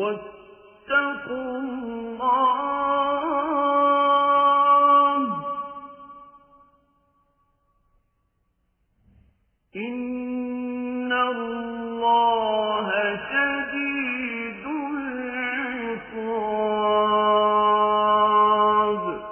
واتقوا الله إن الله شديد العقاب.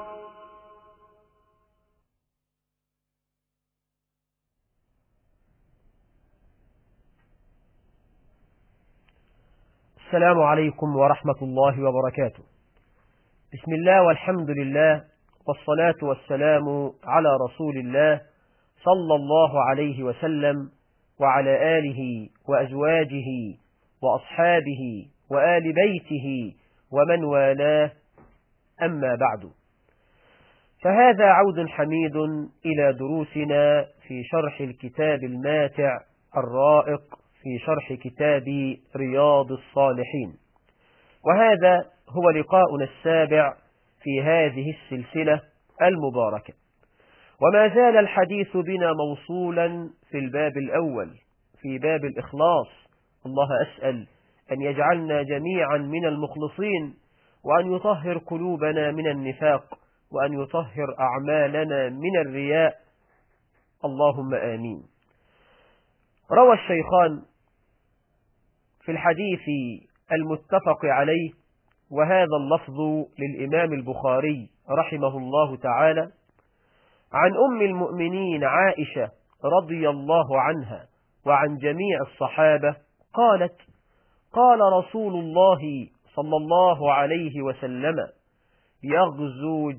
السلام عليكم ورحمة الله وبركاته. بسم الله والحمد لله والصلاة والسلام على رسول الله صلى الله عليه وسلم وعلى آله وأزواجه وأصحابه وآل بيته ومن والاه، أما بعد، فهذا عود حميد إلى دروسنا في شرح الكتاب الماتع الرائق في شرح كتاب رياض الصالحين، وهذا هو لقاؤنا السابع في هذه السلسلة المباركة، وما زال الحديث بنا موصولا في الباب الأول في باب الإخلاص. الله أسأل أن يجعلنا جميعا من المخلصين، وأن يطهر قلوبنا من النفاق، وأن يطهر أعمالنا من الرياء، اللهم آمين. روى الشيخان في الحديث المتفق عليه، وهذا اللفظ للإمام البخاري رحمه الله تعالى، عن أم المؤمنين عائشة رضي الله عنها وعن جميع الصحابة قالت: قال رسول الله صلى الله عليه وسلم: يغزو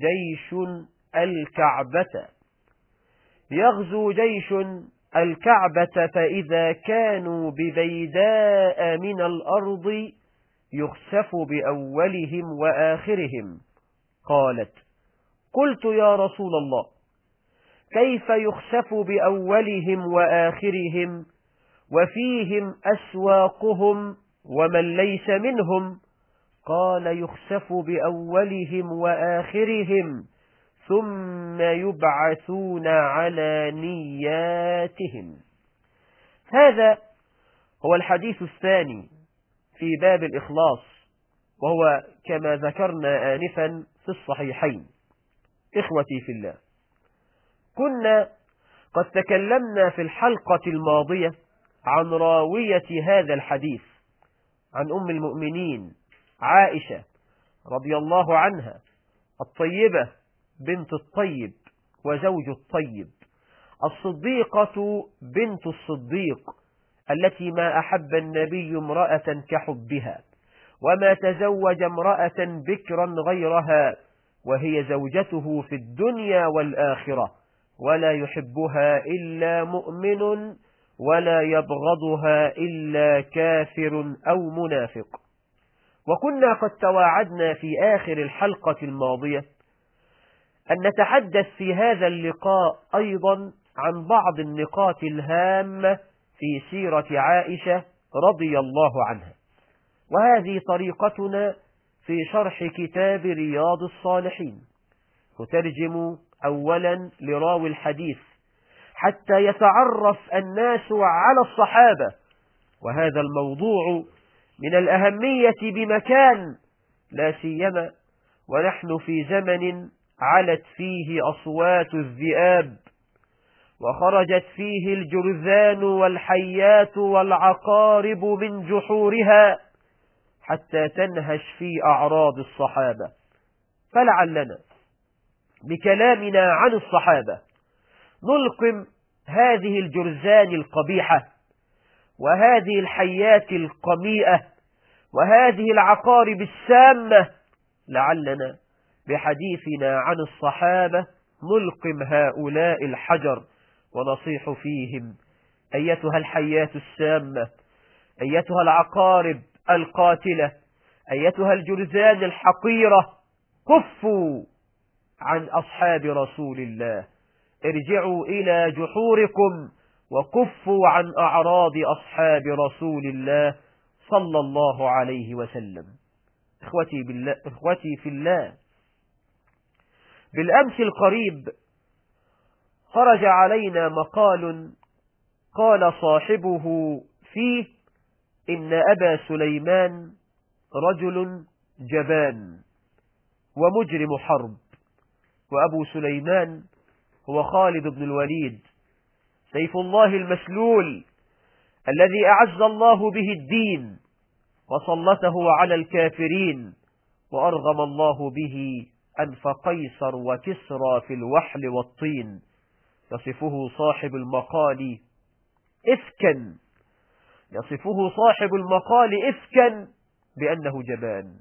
جيش الكعبة فإذا كانوا ببيداء من الأرض يخسف بأولهم وآخرهم. قالت: قلت يا رسول الله، كيف يخسف بأولهم وآخرهم وفيهم أسواقهم ومن ليس منهم؟ قال: يخسف بأولهم وآخرهم ثم يبعثون على نياتهم. هذا هو الحديث الثاني في باب الإخلاص، وهو كما ذكرنا آنفا في الصحيحين. إخوتي في الله، كنا قد تكلمنا في الحلقة الماضية عن راوية هذا الحديث، عن أم المؤمنين عائشة رضي الله عنها، الطيبة بنت الطيب وزوج الطيب، الصديقة بنت الصديق، التي ما أحب النبي امرأة كحبها، وما تزوج امرأة بكرا غيرها، وهي زوجته في الدنيا والآخرة، ولا يحبها إلا مؤمن ولا يبغضها إلا كافر أو منافق. وكنا قد تواعدنا في آخر الحلقة الماضية أن نتحدث في هذا اللقاء أيضا عن بعض النقاط الهامة في سيرة عائشة رضي الله عنها، وهذه طريقتنا في شرح كتاب رياض الصالحين. نترجم أولا لراوي الحديث حتى يتعرف الناس على الصحابة، وهذا الموضوع من الأهمية بمكان، لا سيما ونحن في زمن علت فيه أصوات الذئاب، وخرجت فيه الجرذان والحيات والعقارب من جحورها حتى تنهش في أعراض الصحابة. فلعلنا بكلامنا عن الصحابة نلقم هذه الجرذان القبيحة، وهذه الحيات القميئة، وهذه العقارب السامة، لعلنا بحديثنا عن الصحابة نلقم هؤلاء الحجر ونصيح فيهم: أيتها الحيات السامة، أيتها العقارب القاتلة، أيتها الجرذان الحقيرة، كفوا عن أصحاب رسول الله، ارجعوا إلى جحوركم وكفوا عن أعراض أصحاب رسول الله صلى الله عليه وسلم. إخوتي في الله، بالأمس القريب خرج علينا مقال قال صاحبه فيه إن أبا سليمان رجل جبان ومجرم حرب، وأبو سليمان هو خالد بن الوليد سيف الله المسلول الذي أعز الله به الدين وسلطه على الكافرين، وأرغم الله به أنف قيصر وكسرى في الوحل والطين. يصفه صاحب المقال إفكا بأنه جبان.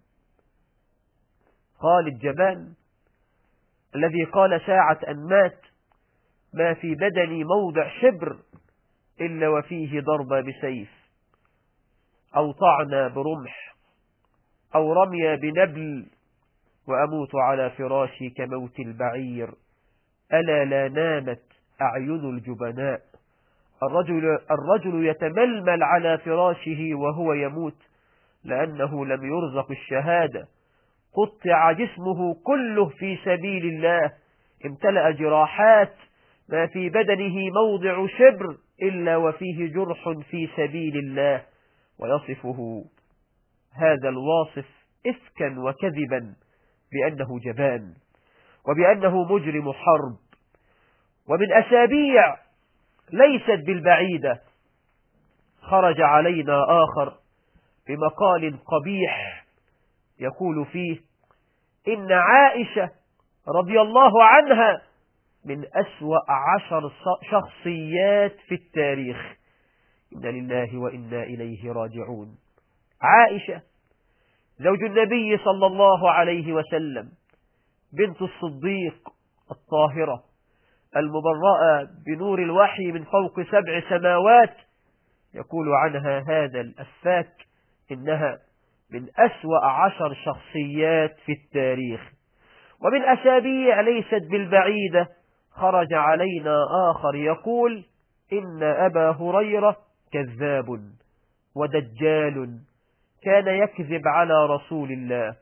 خالد جبان الذي قال ساعة أن مات: ما في بدني موضع شبر إلا وفيه ضرب بسيف أو طعن برمح أو رمي بنبل، وأموت على فراشي كموت البعير. ألا لا نامت أعين الجبناء. الرجل يتململ على فراشه وهو يموت لأنه لم يرزق الشهادة. قطع جسمه كله في سبيل الله، امتلأ جراحات، ما في بدنه موضع شبر إلا وفيه جرح في سبيل الله. ويصفه هذا الواصف إفكا وكذبا بأنه جبان وبأنه مجرم حرب. ومن أسابيع ليست بالبعيدة خرج علينا آخر بمقال قبيح يقول فيه إن عائشة رضي الله عنها من أسوأ 10 شخصيات في التاريخ. إنا لله وإنا إليه راجعون. عائشة زوج النبي صلى الله عليه وسلم، بنت الصديق الطاهرة المبرأة بنور الوحي من فوق 7 سماوات، يقول عنها هذا الأفاك إنها من أسوأ 10 شخصيات في التاريخ. ومن أسابيع ليست بالبعيدة خرج علينا آخر يقول إن أبا هريرة كذاب ودجال كان يكذب على رسول الله.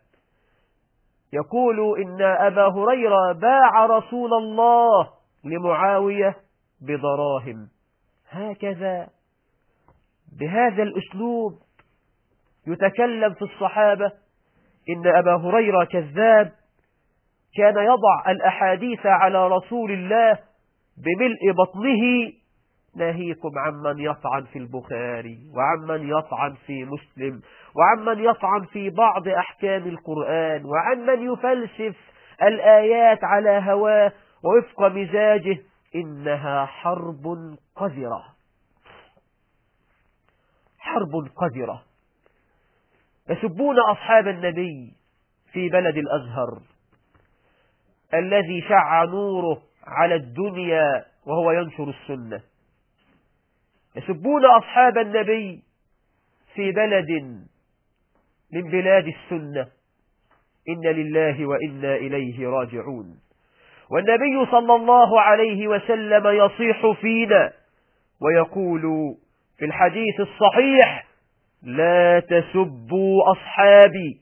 يقول إن أبا هريرة باع رسول الله لمعاوية بضراهم. هكذا بهذا الأسلوب يتكلم في الصحابة إن أبا هريرة كذاب، كان يضع الأحاديث على رسول الله بملء بطنه، ناهيكم عمن يطعن في البخاري وعمن يطعن في مسلم وعمن يطعن في بعض أحكام القرآن وعمن يفلسف الآيات على هواه ووفق مزاجه. إنها حرب قذرة، حرب قذرة. يسبون أصحاب النبي في بلد الأزهر الذي شع نوره على الدنيا وهو ينشر السنة. يسبون أصحاب النبي في بلد من بلاد السنة. إن لله وإنا إليه راجعون. والنبي صلى الله عليه وسلم يصيح فينا ويقول في الحديث الصحيح: لا تسبوا أصحابي،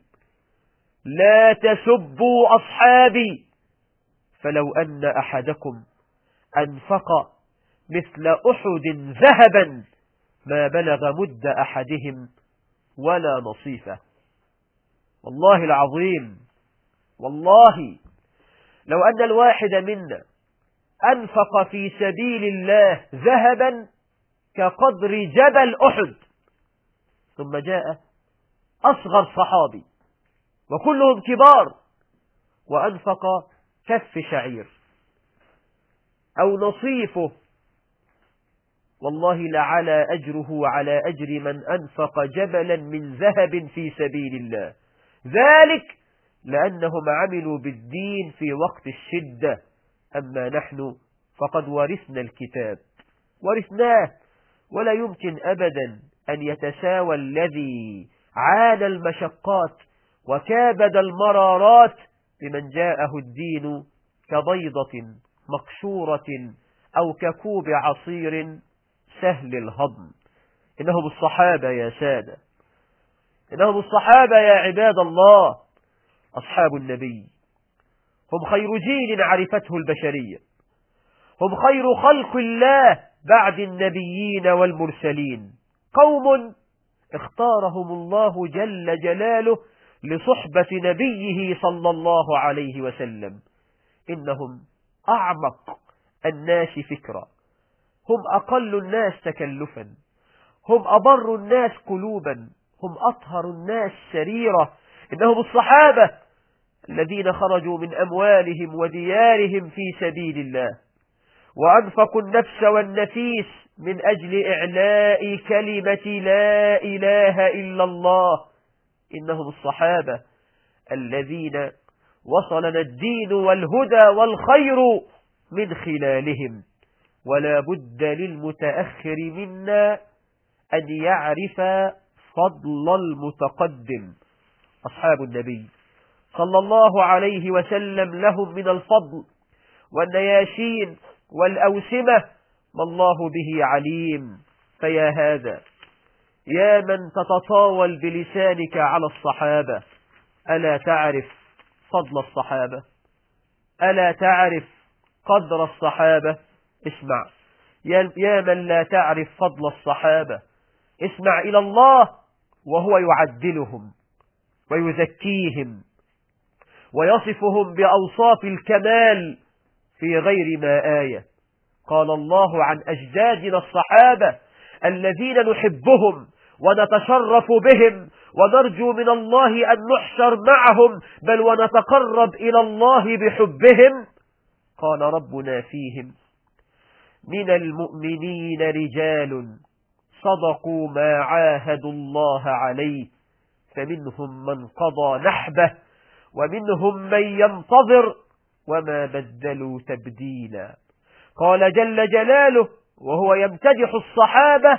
لا تسبوا أصحابي، فلو أن أحدكم أنفق مثل أحد ذهبا ما بلغ مد أحدهم ولا نصيفه. والله العظيم، والله لو أن الواحد منا أنفق في سبيل الله ذهبا كقدر جبل أحد، ثم جاء أصغر صحابي وكلهم كبار وأنفق كف شعير أو نصيفه، والله لعلى أجره على أجر من أنفق جبلا من ذهب في سبيل الله. ذلك لأنهم عملوا بالدين في وقت الشدة. أما نحن فقد ورثنا الكتاب، ورثناه، ولا يمكن أبدا أن يتساوى الذي عانى المشقات وكابد المرارات بمن جاءه الدين كبيضة مقشورة أو ككوب عصير سهل الهضم. إنهم الصحابة يا سادة، إنهم الصحابة يا عباد الله. أصحاب النبي هم خير جيل عرفته البشرية، هم خير خلق الله بعد النبيين والمرسلين. قوم اختارهم الله جل جلاله لصحبة نبيه صلى الله عليه وسلم. إنهم أعمق الناس فكرا، هم أقل الناس تكلفا، هم أبر الناس قلوبا، هم أطهر الناس سريرة. إنهم الصحابة الذين خرجوا من أموالهم وديارهم في سبيل الله، وأنفقوا النفس والنفيس من أجل إعلاء كلمة لا إله إلا الله. إنهم الصحابة الذين وصلنا الدين والهدى والخير من خلالهم. ولا بد للمتأخر منا أن يعرف فضل المتقدم. أصحاب النبي صلى الله عليه وسلم لهم من الفضل والنياشين والأوسمة ما الله به عليم. فيا هذا يا من تتطاول بلسانك على الصحابة، ألا تعرف فضل الصحابة؟ ألا تعرف قدر الصحابة؟ اسمع يا من لا تعرف فضل الصحابة، اسمع إلى الله وهو يعدلهم ويزكيهم ويصفهم بأوصاف الكمال في غير ما آية. قال الله عن أجدادنا الصحابة الذين نحبهم ونتشرف بهم ونرجو من الله أن نحشر معهم، بل ونتقرب إلى الله بحبهم. قال ربنا فيهم: من المؤمنين رجال صدقوا ما عاهدوا الله عليه، فمنهم من قضى نحبه ومنهم من ينتظر وما بدلوا تبديلا. قال جل جلاله وهو يمتدح الصحابة: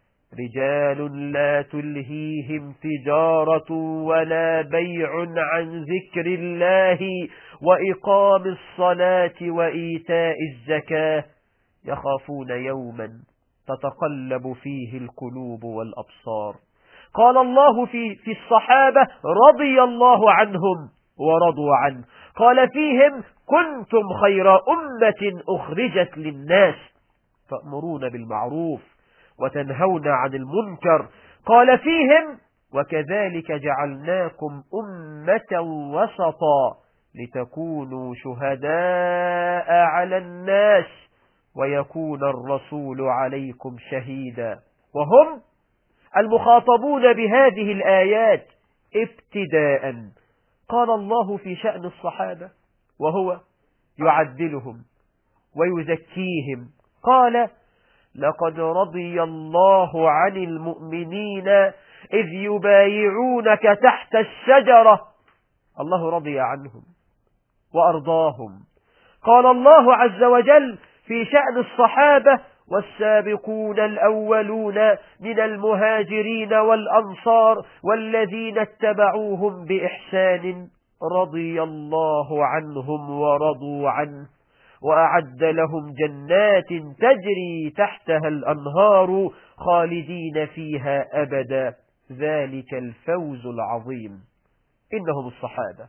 رجال لا تلهيهم تجارة ولا بيع عن ذكر الله وإقام الصلاة وإيتاء الزكاة يخافون يوما تتقلب فيه القلوب والأبصار. قال الله في الصحابة: رضي الله عنهم ورضوا عنه. قال فيهم: كنتم خير أمة أخرجت للناس تأمرون بالمعروف وتنهون عن المنكر. قال فيهم: وكذلك جعلناكم أمة وسطا لتكونوا شهداء على الناس ويكون الرسول عليكم شهيدا. وهم المخاطبون بهذه الآيات ابتداء. قال الله في شأن الصحابة وهو يعدلهم ويزكيهم، قال: لقد رضي الله عن المؤمنين إذ يبايعونك تحت الشجرة. الله رضي عنهم وأرضاهم. قال الله عز وجل في شأن الصحابة: والسابقون الأولون من المهاجرين والأنصار والذين اتبعوهم بإحسان رضي الله عنهم ورضوا عنه وأعد لهم جنات تجري تحتها الأنهار خالدين فيها أبدا ذلك الفوز العظيم. إنهم الصحابة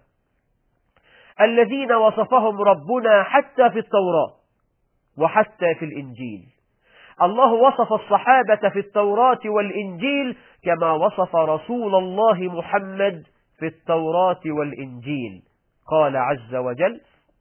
الذين وصفهم ربنا حتى في التوراة وحتى في الإنجيل. الله وصف الصحابة في التوراة والإنجيل كما وصف رسول الله محمد في التوراة والإنجيل. قال عز وجل: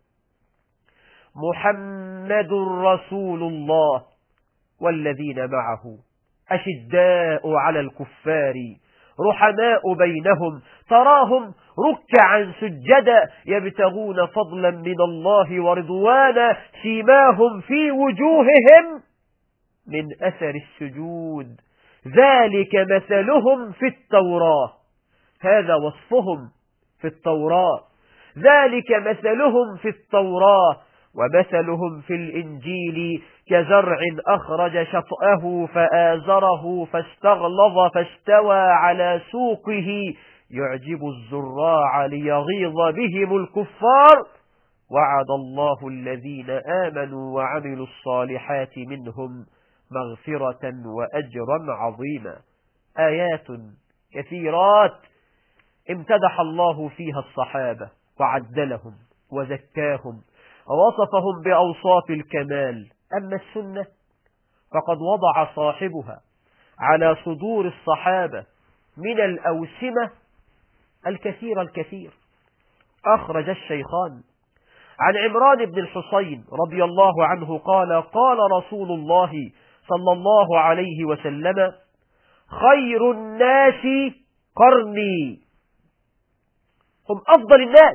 محمد رسول الله والذين معه أشداء على الكفار رحماء بينهم تراهم ركعا سجدا يبتغون فضلا من الله ورضوانا سيماهم في وجوههم من أثر السجود ذلك مثلهم في التوراة. هذا وصفهم في التوراة، ذلك مثلهم في التوراة. ومثلهم في الإنجيل كزرع أخرج شطأه فآزره فاستغلظ فاستوى على سوقه يعجب الزراع ليغيظ بهم الكفار وعد الله الذين آمنوا وعملوا الصالحات منهم مغفرة وأجرا عظيما. آيات كثيرات امتدح الله فيها الصحابة وعدلهم وزكاهم ووصفهم بأوصاف الكمال. أما السنة فقد وضع صاحبها على صدور الصحابة من الأوسمة الكثير. أخرج الشيخان عن عمران بن الحصين رضي الله عنه قال قال رسول الله صلى الله عليه وسلم: خير الناس قرني، هم أفضل الناس،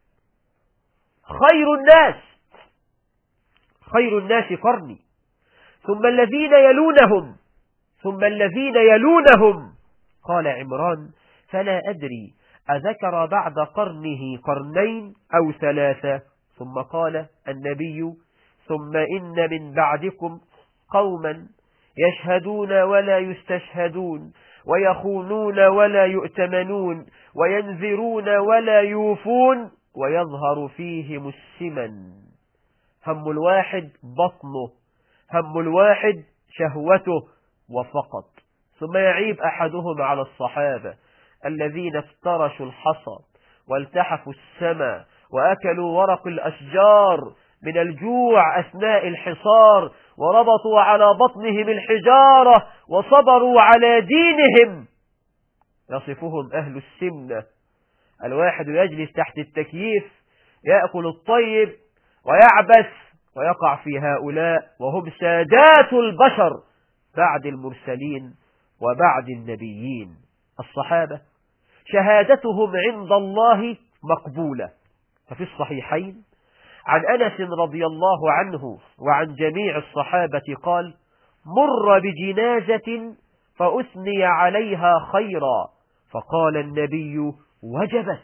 خير الناس قرني، ثم الذين يلونهم، ثم الذين يلونهم. قال عمران: فلا أدري أذكر بعد قرنه قرنين أو ثلاثة. ثم قال النبي: ثم إن من بعدكم قوما يشهدون ولا يستشهدون، ويخونون ولا يؤتمنون، وينذرون ولا يوفون، ويظهر فيهم السمن. هم الواحد بطنه، هم الواحد شهوته وفقط. ثم يعيب أحدهم على الصحابة الذين افترشوا الحصى والتحفوا السماء وأكلوا ورق الأشجار من الجوع أثناء الحصار، وربطوا على بطنهم الحجارة وصبروا على دينهم. يصفهم أهل السمنة. الواحد يجلس تحت التكييف يأكل الطيب ويعبث ويقع في هؤلاء، وهم سادات البشر بعد المرسلين وبعد النبيين. الصحابة شهادتهم عند الله مقبولة. ففي الصحيحين عن أنس رضي الله عنه وعن جميع الصحابة قال: مر بجنازة فأثني عليها خيرا، فقال النبي: وجبت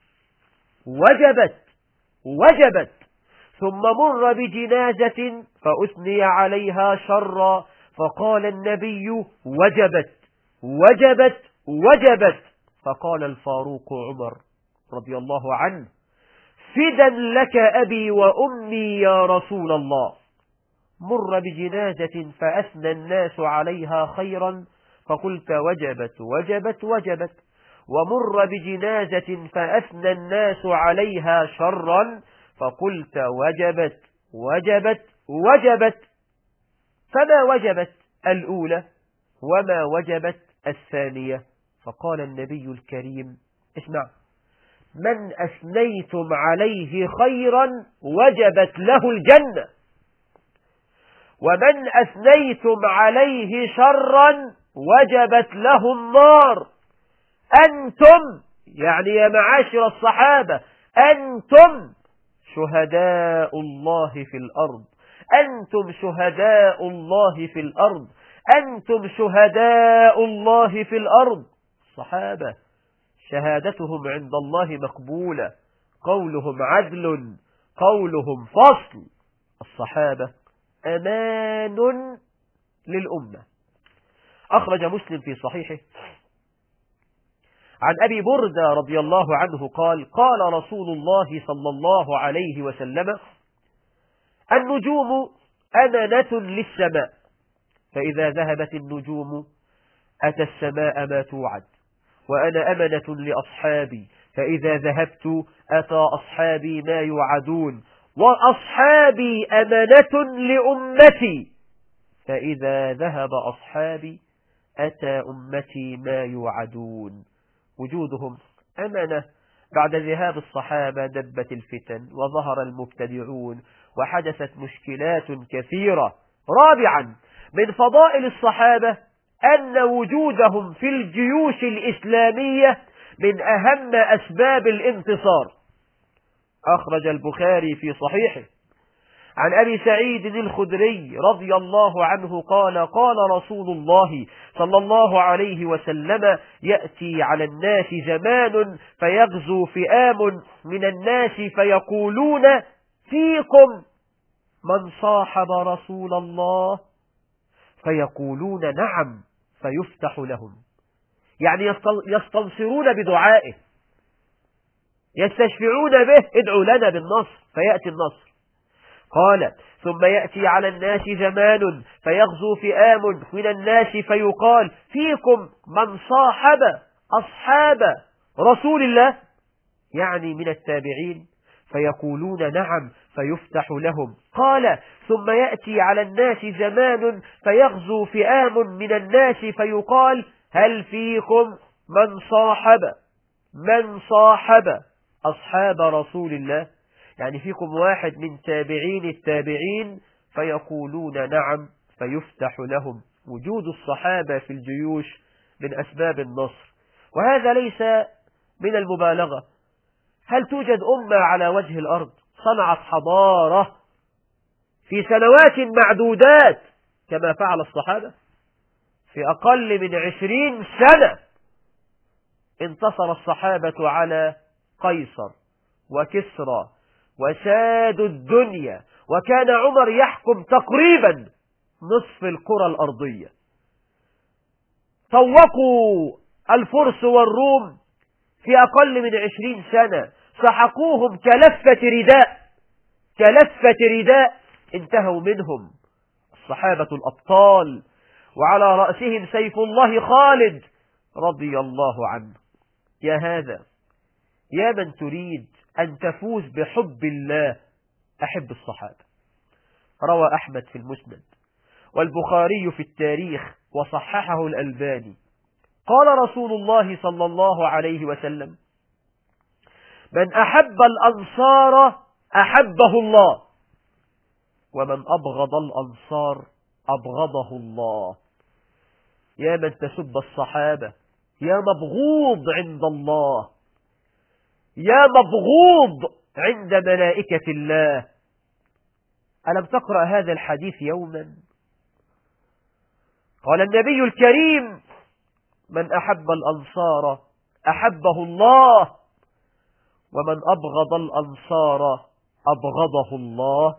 وجبت وجبت. ثم مر بجنازة فأثني عليها شرا، فقال النبي: وجبت وجبت وجبت. فقال الفاروق عمر رضي الله عنه: فدا لك أبي وأمي يا رسول الله. مر بجنازة فأثنى الناس عليها خيرا، فقلت: وجبت وجبت وجبت. ومر بجنازة فأثنى الناس عليها شرا، فقلت: وجبت وجبت وجبت. فما وجبت الأولى وما وجبت الثانية؟ فقال النبي الكريم: اسمع: من أثنيتم عليه خيرا وجبت له الجنة، ومن أثنيتم عليه شرا وجبت له النار. أنتم، يعني يا معاشر الصحابة، أنتم شهداء الله في الأرض، أنتم شهداء الله في الأرض، أنتم شهداء الله في الأرض. الصحابة شهادتهم عند الله مقبولة، قولهم عدل، قولهم فصل. الصحابة أمان للأمة. أخرج مسلم في صحيحه عن أبي بردة رضي الله عنه قال: قال رسول الله صلى الله عليه وسلم: النجوم أمنة للسماء، فإذا ذهبت النجوم أتى السماء ما توعد، وأنا أمنة لأصحابي، فإذا ذهبت أتى أصحابي ما يوعدون، وأصحابي أمنة لأمتي، فإذا ذهب أصحابي أتى أمتي ما يوعدون. وجودهم أمنة. بعد ذهاب الصحابة دبت الفتن وظهر المبتدعون وحدثت مشكلات كثيرة. رابعا، من فضائل الصحابة أن وجودهم في الجيوش الإسلامية من أهم أسباب الانتصار. أخرج البخاري في صحيحه عن أبي سعيد الخدري رضي الله عنه قال: قال رسول الله صلى الله عليه وسلم: يأتي على الناس زمان فيغزو فئام من الناس فيقولون: فيكم من صاحب رسول الله؟ فيقولون: نعم، فيفتح لهم، يعني يستنصرون بدعائه، يستشفعون به: ادعوا لنا بالنصر، فيأتي النصر. قال: ثم يأتي على الناس زمان فيغزو فئام من الناس فيقال: فيكم من صاحب أصحاب رسول الله، يعني من التابعين، فيقولون: نعم، فيفتح لهم. قال ثم يأتي على الناس زمان فيغزو فئام من الناس فيقال هل فيكم من صاحب أصحاب رسول الله، يعني فيكم واحد من تابعين التابعين، فيقولون نعم، فيفتح لهم. وجود الصحابة في الجيوش من أسباب النصر، وهذا ليس من المبالغة. هل توجد أمة على وجه الأرض صنعت حضارة في سنوات معدودات كما فعل الصحابة؟ في أقل من 20 سنة انتصر الصحابة على قيصر وكسرى وسادوا الدنيا، وكان عمر يحكم تقريبا نصف الكرة الأرضية. طوقوا الفرس والروم في أقل من 20 سنة، سحقوهم كلفة رداء، انتهوا منهم الصحابة الأبطال، وعلى رأسهم سيف الله خالد رضي الله عنه. يا من تريد أن تفوز بحب الله، أحب الصحابة. روى أحمد في المسند والبخاري في التاريخ وصححه الألباني، قال رسول الله صلى الله عليه وسلم: من أحب الأنصار أحبه الله، ومن أبغض الأنصار أبغضه الله. يا من تسب الصحابة، يا مبغوض عند الله، يا مبغوض عند ملائكة الله. ألم تقرأ هذا الحديث يوما؟ قال النبي الكريم: من أحب الأنصار أحبه الله، ومن أبغض الأنصار أبغضه الله.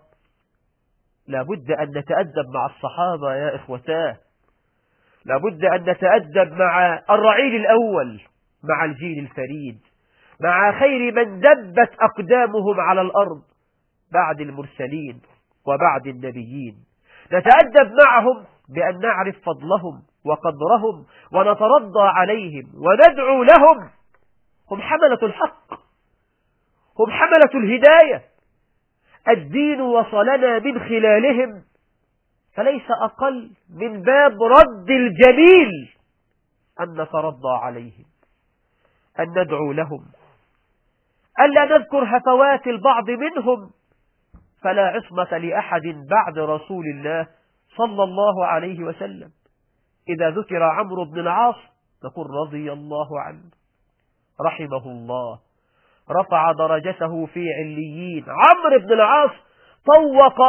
لابد أن نتأدب مع الصحابة يا إخوتاه، لابد أن نتأدب مع الرعيل الأول، مع الجيل الفريد، مع خير من دبت أقدامهم على الأرض بعد المرسلين وبعد النبيين. نتأدب معهم بأن نعرف فضلهم وقدرهم ونترضى عليهم وندعو لهم. هم حملة الحق، هم حملة الهداية، الدين وصلنا من خلالهم، فليس أقل من باب رد الجميل أن نترضى عليهم، أن ندعو لهم، ألا نذكر هفوات البعض منهم، فلا عصمة لأحد بعد رسول الله صلى الله عليه وسلم. إذا ذكر عمرو بن العاص نقول رضي الله عنه، رحمه الله، رفع درجته في عليين. عمرو بن العاص طوق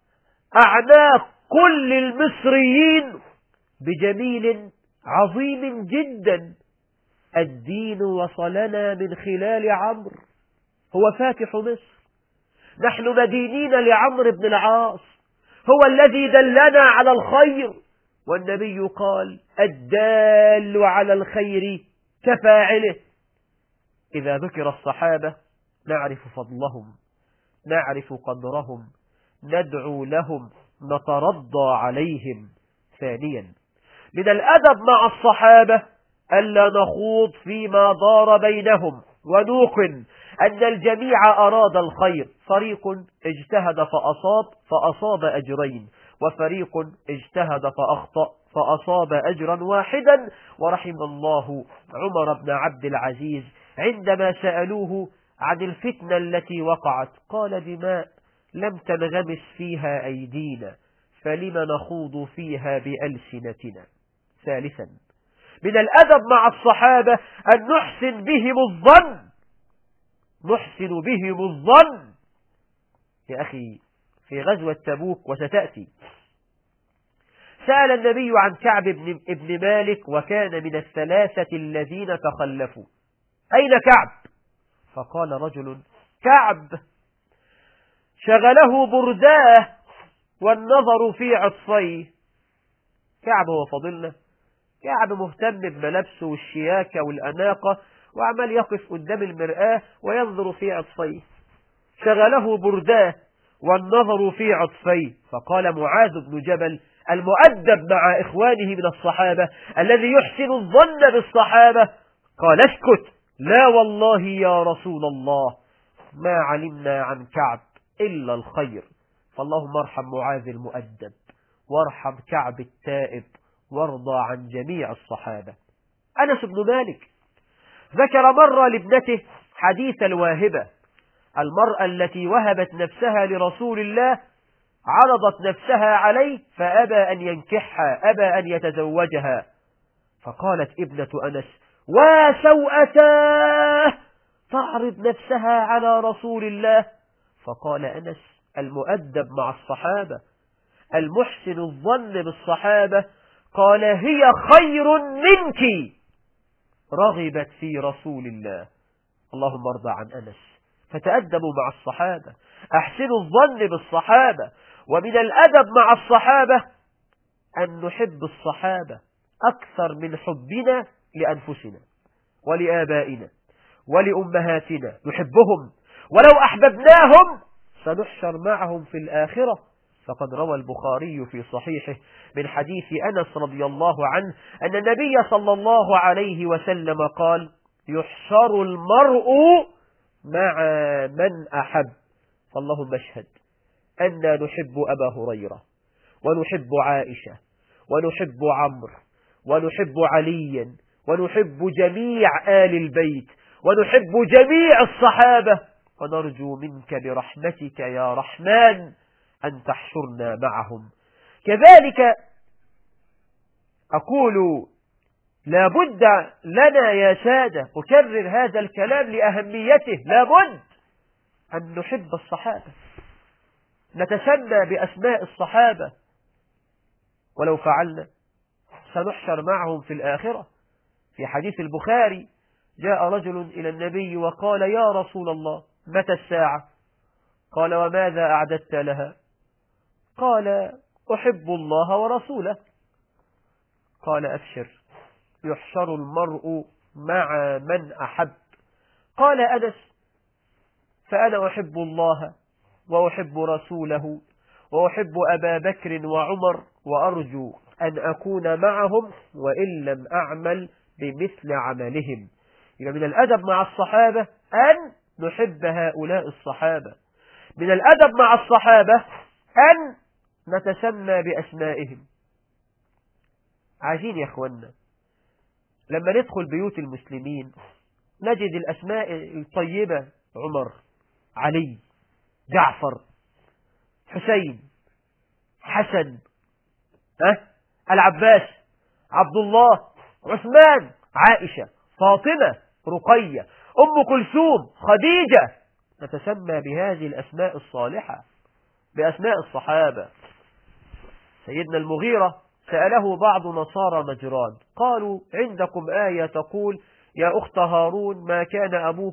أعناق كل المصريين بجميل عظيم جدا. الدين وصلنا من خلال عمرو، هو فاتح مصر، نحن مدينين لعمرو بن العاص، هو الذي دلنا على الخير، والنبي قال: الدال على الخير كفاعله. إذا ذكر الصحابة نعرف فضلهم، نعرف قدرهم، ندعو لهم، نترضى عليهم. ثانيا، من الأدب مع الصحابة ألا نخوض فيما دار بينهم، ونوقن أن الجميع أراد الخير. فريق اجتهد فأصاب أجرين، وفريق اجتهد فأخطأ فأصاب أجرا واحدا. ورحم الله عمر بن عبد العزيز عندما سألوه عن الفتنة التي وقعت قال: دماء لم تنغمس فيها أيدينا، فلم نخوض فيها بألسنتنا. ثالثا، من الأدب مع الصحابة أن نحسن بهم الظن. يا أخي، في غزوة تبوك وستأتي، سأل النبي عن كعب بن مالك، وكان من الثلاثة الذين تخلفوا: أين كعب؟ فقال رجل: كعب شغله برداه والنظر في عطفيه. كعب هو فضلنا؟ كعب مهتم بملابسه والشياكة والأناقة، وعمال يقف قدام المرآة وينظر في عطفيه. شغله برداه والنظر في عطفيه. فقال معاذ بن جبل المؤدب مع إخوانه من الصحابة الذي يحسن الظن بالصحابة، قال: اسكت، لا والله يا رسول الله ما علمنا عن كعب إلا الخير. فاللهم ارحم معاذ المؤدب، وارحم كعب التائب، وارضى عن جميع الصحابة. أنس بن مالك ذكر مرة لابنته حديث الواهبة، المرأة التي وهبت نفسها لرسول الله، عرضت نفسها عليه فأبى أن ينكحها، أبى أن يتزوجها. فقالت ابنة أنس: وسوءتاه تعرض نفسها على رسول الله. فقال أنس: المؤدب مع الصحابة، المحسن الظن بالصحابة، قال: هي خير منك، رغبت في رسول الله. اللهم ارضى عن أنس. فتأدبوا مع الصحابة، أحسنوا الظن بالصحابة. ومن الأدب مع الصحابة أن نحب الصحابة أكثر من حبنا لأنفسنا ولآبائنا ولأمهاتنا. نحبهم، ولو أحببناهم سنحشر معهم في الآخرة. فقد روى البخاري في صحيحه من حديث أنس رضي الله عنه أن النبي صلى الله عليه وسلم قال: يحشر المرء مع من أحب. فاللهم اشهد أننا نحب أبا هريرة، ونحب عائشة، ونحب عمرو، ونحب عليا، ونحب جميع آل البيت، ونحب جميع الصحابة، ونرجو منك برحمتك يا رحمن أن تحشرنا معهم. كذلك أقول: لابد لنا يا سادة، أكرر هذا الكلام لأهميته، لابد أن نحب الصحابة، نتسمى بأسماء الصحابة، ولو فعلنا سنحشر معهم في الآخرة. في حديث البخاري جاء رجل إلى النبي وقال: يا رسول الله، متى الساعة؟ قال: وماذا أعددت لها؟ قال: أحب الله ورسوله. قال: أبشر، يحشر المرء مع من أحب. قال أنس: فأنا أحب الله وأحب رسوله وأحب أبا بكر وعمر، وأرجو أن أكون معهم وإن لم أعمل بمثل عملهم. إذا من الأدب مع الصحابة أن نحب هؤلاء الصحابة. من الأدب مع الصحابة أن نتسمى بأسمائهم. عايزين يا أخوانا لما ندخل بيوت المسلمين نجد الأسماء الطيبة: عمر، علي، جعفر، حسين، حسن، العباس، عبد الله، عثمان، عائشة، فاطمة، رقية، أم كلثوم، خديجة. نتسمى بهذه الأسماء الصالحة، بأسماء الصحابة. سيدنا المغيرة سأله بعض نصارى نجران، قالوا: عندكم آية تقول: يا أخت هارون ما كان أبوك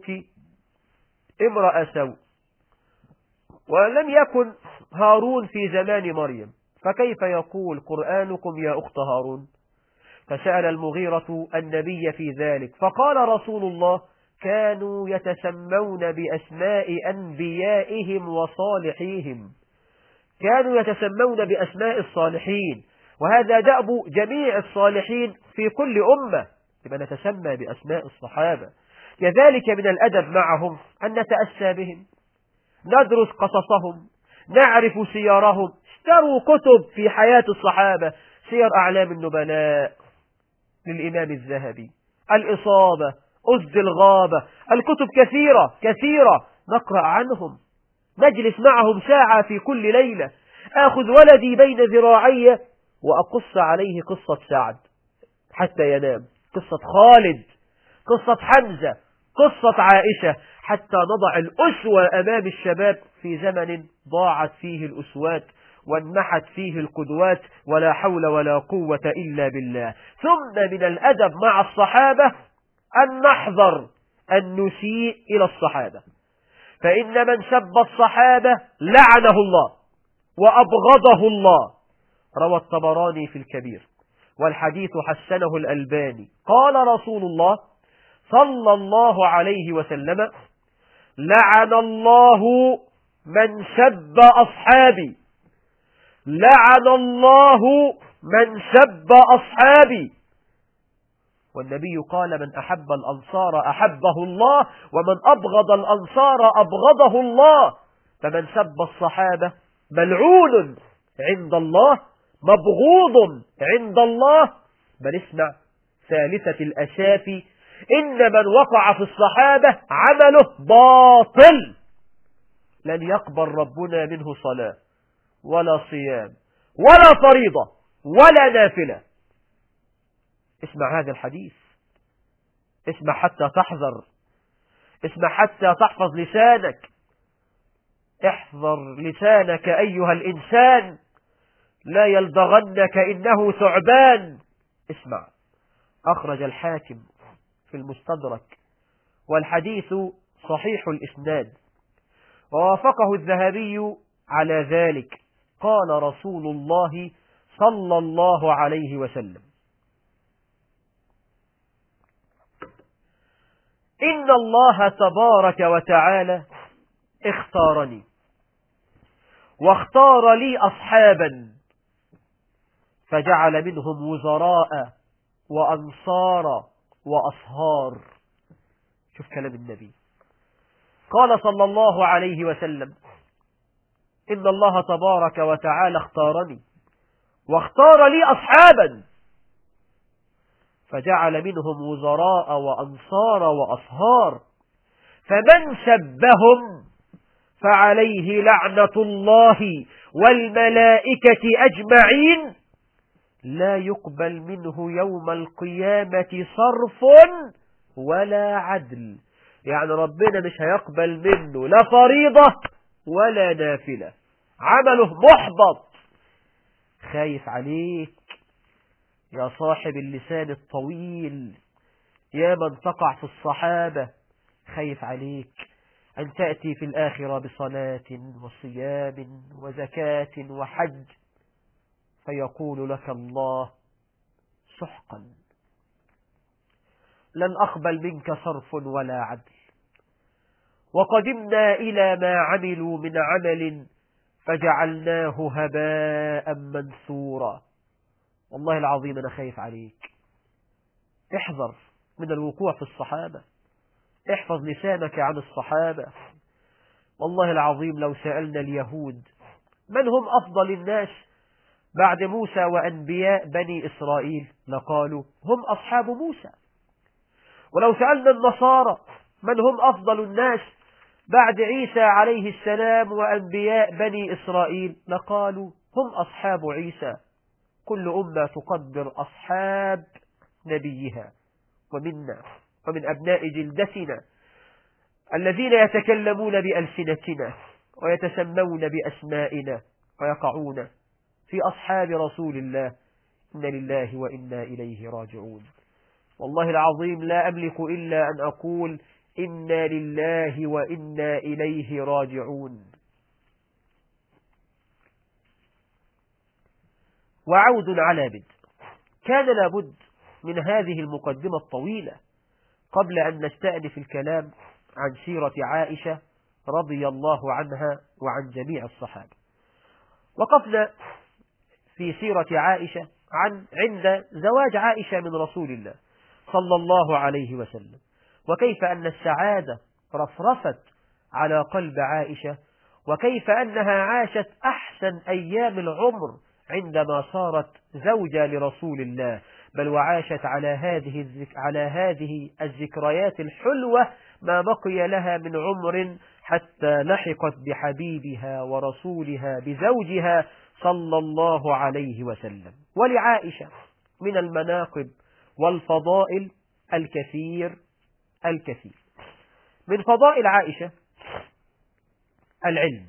امرأ سوء، ولم يكن هارون في زمان مريم، فكيف يقول قرآنكم يا أخت هارون؟ فسأل المغيرة النبي في ذلك، فقال رسول الله: كانوا يتسمون بأسماء أنبيائهم وصالحيهم، كانوا يتسمون بأسماء الصالحين، وهذا دأب جميع الصالحين في كل أمة، لما نتسمى بأسماء الصحابة. كذلك من الأدب معهم أن نتأسى بهم، ندرس قصصهم، نعرف سيرهم. اشتروا كتب في حياة الصحابة: سير أعلام النبلاء للإمام الذهبي، الإصابة، أسد الغابة، الكتب كثيرة كثيرة نقرأ عنهم، نجلس معهم ساعة في كل ليلة، آخذ ولدي بين ذراعي وأقص عليه قصة سعد حتى ينام، قصة خالد، قصة حمزة، قصة عائشة، حتى نضع الأسوة أمام الشباب في زمن ضاعت فيه الأسوات وانمحت فيه القدوات، ولا حول ولا قوة إلا بالله. ثم من الأدب مع الصحابة أن نحذر أن نسيء إلى الصحابة، فإن من سب الصحابة لعنه الله وأبغضه الله. روى الطبراني في الكبير والحديث حسنه الألباني، قال رسول الله صلى الله عليه وسلم: لعن الله من سب أصحابي، لعن الله من سب أصحابي. والنبي قال: من أحب الأنصار أحبه الله، ومن أبغض الأنصار أبغضه الله. فمن سب الصحابة ملعون عند الله مبغوض عند الله. بل اسمع ثالثة الأشافي: إن من وقع في الصحابة عمله باطل، لن يقبل ربنا منه صلاة ولا صيام ولا فريضة ولا نافلة. اسمع هذا الحديث، اسمع حتى تحذر، اسمع حتى تحفظ لسانك. احذر لسانك أيها الإنسان، لا يلدغنك إنه ثعبان. اسمع، أخرج الحاكم في المستدرك والحديث صحيح الإسناد ووافقه الذهبي على ذلك. قال رسول الله صلى الله عليه وسلم: إن الله تبارك وتعالى اختارني واختار لي أصحابا فجعل منهم وزراء وأنصار وأصهار. شوف كلام النبي، قال صلى الله عليه وسلم: إن الله تبارك وتعالى اختارني واختار لي أصحابا فجعل منهم وزراء وأنصار وأصهار، فمن سبهم فعليه لعنة الله والملائكة أجمعين، لا يقبل منه يوم القيامة صرف ولا عدل. يعني ربنا مش هيقبل منه لا فريضة ولا نافلة، عمله محبط. خايف عليك يا صاحب اللسان الطويل، يا من تقع في الصحابة، خايف عليك أن تأتي في الآخرة بصلاة وصيام وزكاة وحج فيقول لك الله: سحقا، لن أقبل منك صرف ولا عدل، وقدمنا إلى ما عملوا من عمل فجعلناه هباء منثورا. والله العظيم أنا خايف عليك، احذر من الوقوع في الصحابة، احفظ لسانك عن الصحابة. والله العظيم لو سألنا اليهود من هم أفضل الناس بعد موسى وأنبياء بني إسرائيل لقالوا هم أصحاب موسى. ولو سألنا النصارى من هم أفضل الناس بعد عيسى عليه السلام وأنبياء بني إسرائيل لقالوا هم أصحاب عيسى. كل أمة تقدر أصحاب نبيها، ومنا ومن أبناء جلدتنا الذين يتكلمون بألسنتنا ويتسمون بأسمائنا ويقعون في أصحاب رسول الله. إن لله وإنا إليه راجعون. والله العظيم لا أملك إلا أن أقول إنا لله وإنا إليه راجعون. وعود على بدء، كان لابد من هذه المقدمة الطويلة قبل أن نستأنف الكلام عن سيرة عائشة رضي الله عنها وعن جميع الصحابة. وقفنا في سيرة عائشة عند زواج عائشة من رسول الله صلى الله عليه وسلم، وكيف أن السعادة رفرفت على قلب عائشة، وكيف أنها عاشت أحسن أيام العمر عندما صارت زوجة لرسول الله، بل وعاشت على هذه الذكريات الحلوة ما بقي لها من عمر حتى لحقت بحبيبها ورسولها بزوجها صلى الله عليه وسلم. ولعائشة من المناقب والفضائل الكثير. من فضائل عائشة العلم.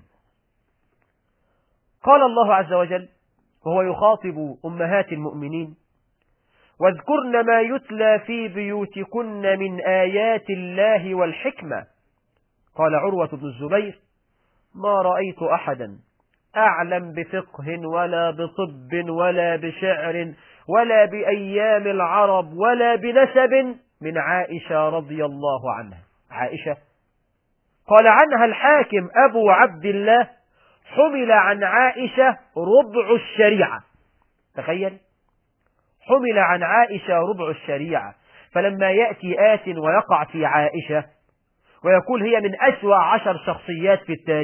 قال الله عز وجل وهو يخاطب أمهات المؤمنين: واذكرن ما يتلى في بيوتكن من آيات الله والحكمة. قال عروة بن الزبير: ما رأيت أحدا أعلم بفقه ولا بطب ولا بشعر ولا بأيام العرب ولا بنسب من عائشة رضي الله عنها. عائشة قال عنها الحاكم أبو عبد الله: حمل عن عائشة ربع الشريعة. تخيل، حمل عن عائشة ربع الشريعة. فلما يأتي ويقع في عائشة ويقول هي من أسوأ 10 شخصيات في التاريخ،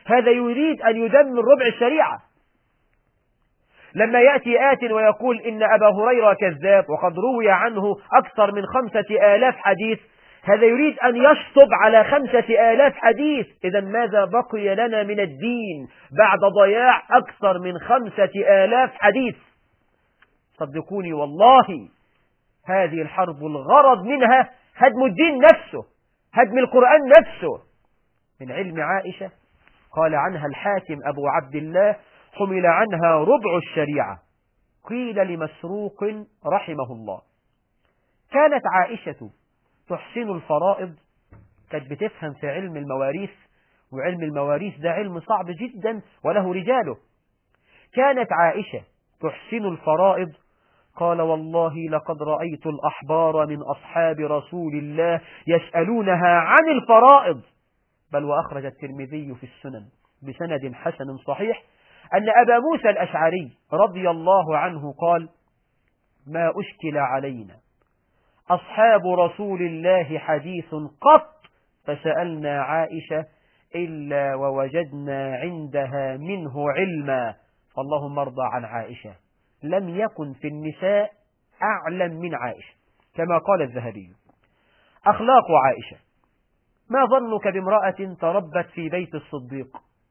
هذا يريد أن يدمر ربع الشريعة. لما يأتي آت ويقول إن أبا هريرة كذاب وقد روي عنه أكثر من 5000 حديث، هذا يريد أن يشطب على 5000 حديث. إذا ماذا بقي لنا من الدين بعد ضياع أكثر من 5000 حديث؟ صدقوني والله هذه الحرب الغرض منها هدم الدين نفسه، هدم القرآن نفسه. من علم عائشة قال عنها الحاكم أبو عبد الله حمل عنها ربع الشريعة. قيل لمسروق رحمه الله: كانت عائشة تحسن الفرائض؟ كانت بتفهم في علم المواريث، وعلم المواريث ده علم صعب جدا وله رجاله. كانت عائشة تحسن الفرائض؟ قال: والله لقد رأيت الأحبار من أصحاب رسول الله يسألونها عن الفرائض. بل وأخرج الترمذي في السنن بسند حسن صحيح أن أبا موسى الأشعري رضي الله عنه قال: ما أشكل علينا أصحاب رسول الله حديث قط فسألنا عائشة إلا ووجدنا عندها منه علما. اللهم ارضى عن عائشة. لم يكن في النساء أعلم من عائشة، كما قال الذهبي. أخلاق عائشة: ما ظنك بامرأة تربت في بيت الصديق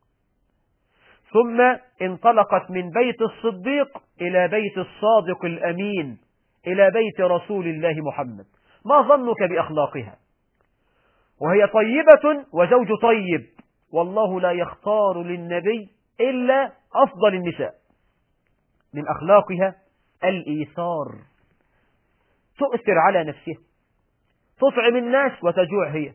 ثم انطلقت من بيت الصديق إلى بيت الصادق الأمين، إلى بيت رسول الله محمد؟ ما ظنك بأخلاقها؟ وهي طيبة وزوج طيب، والله لا يختار للنبي إلا أفضل النساء. من أخلاقها الإيثار، تؤثر على نفسها، تطعم الناس وتجوع هي،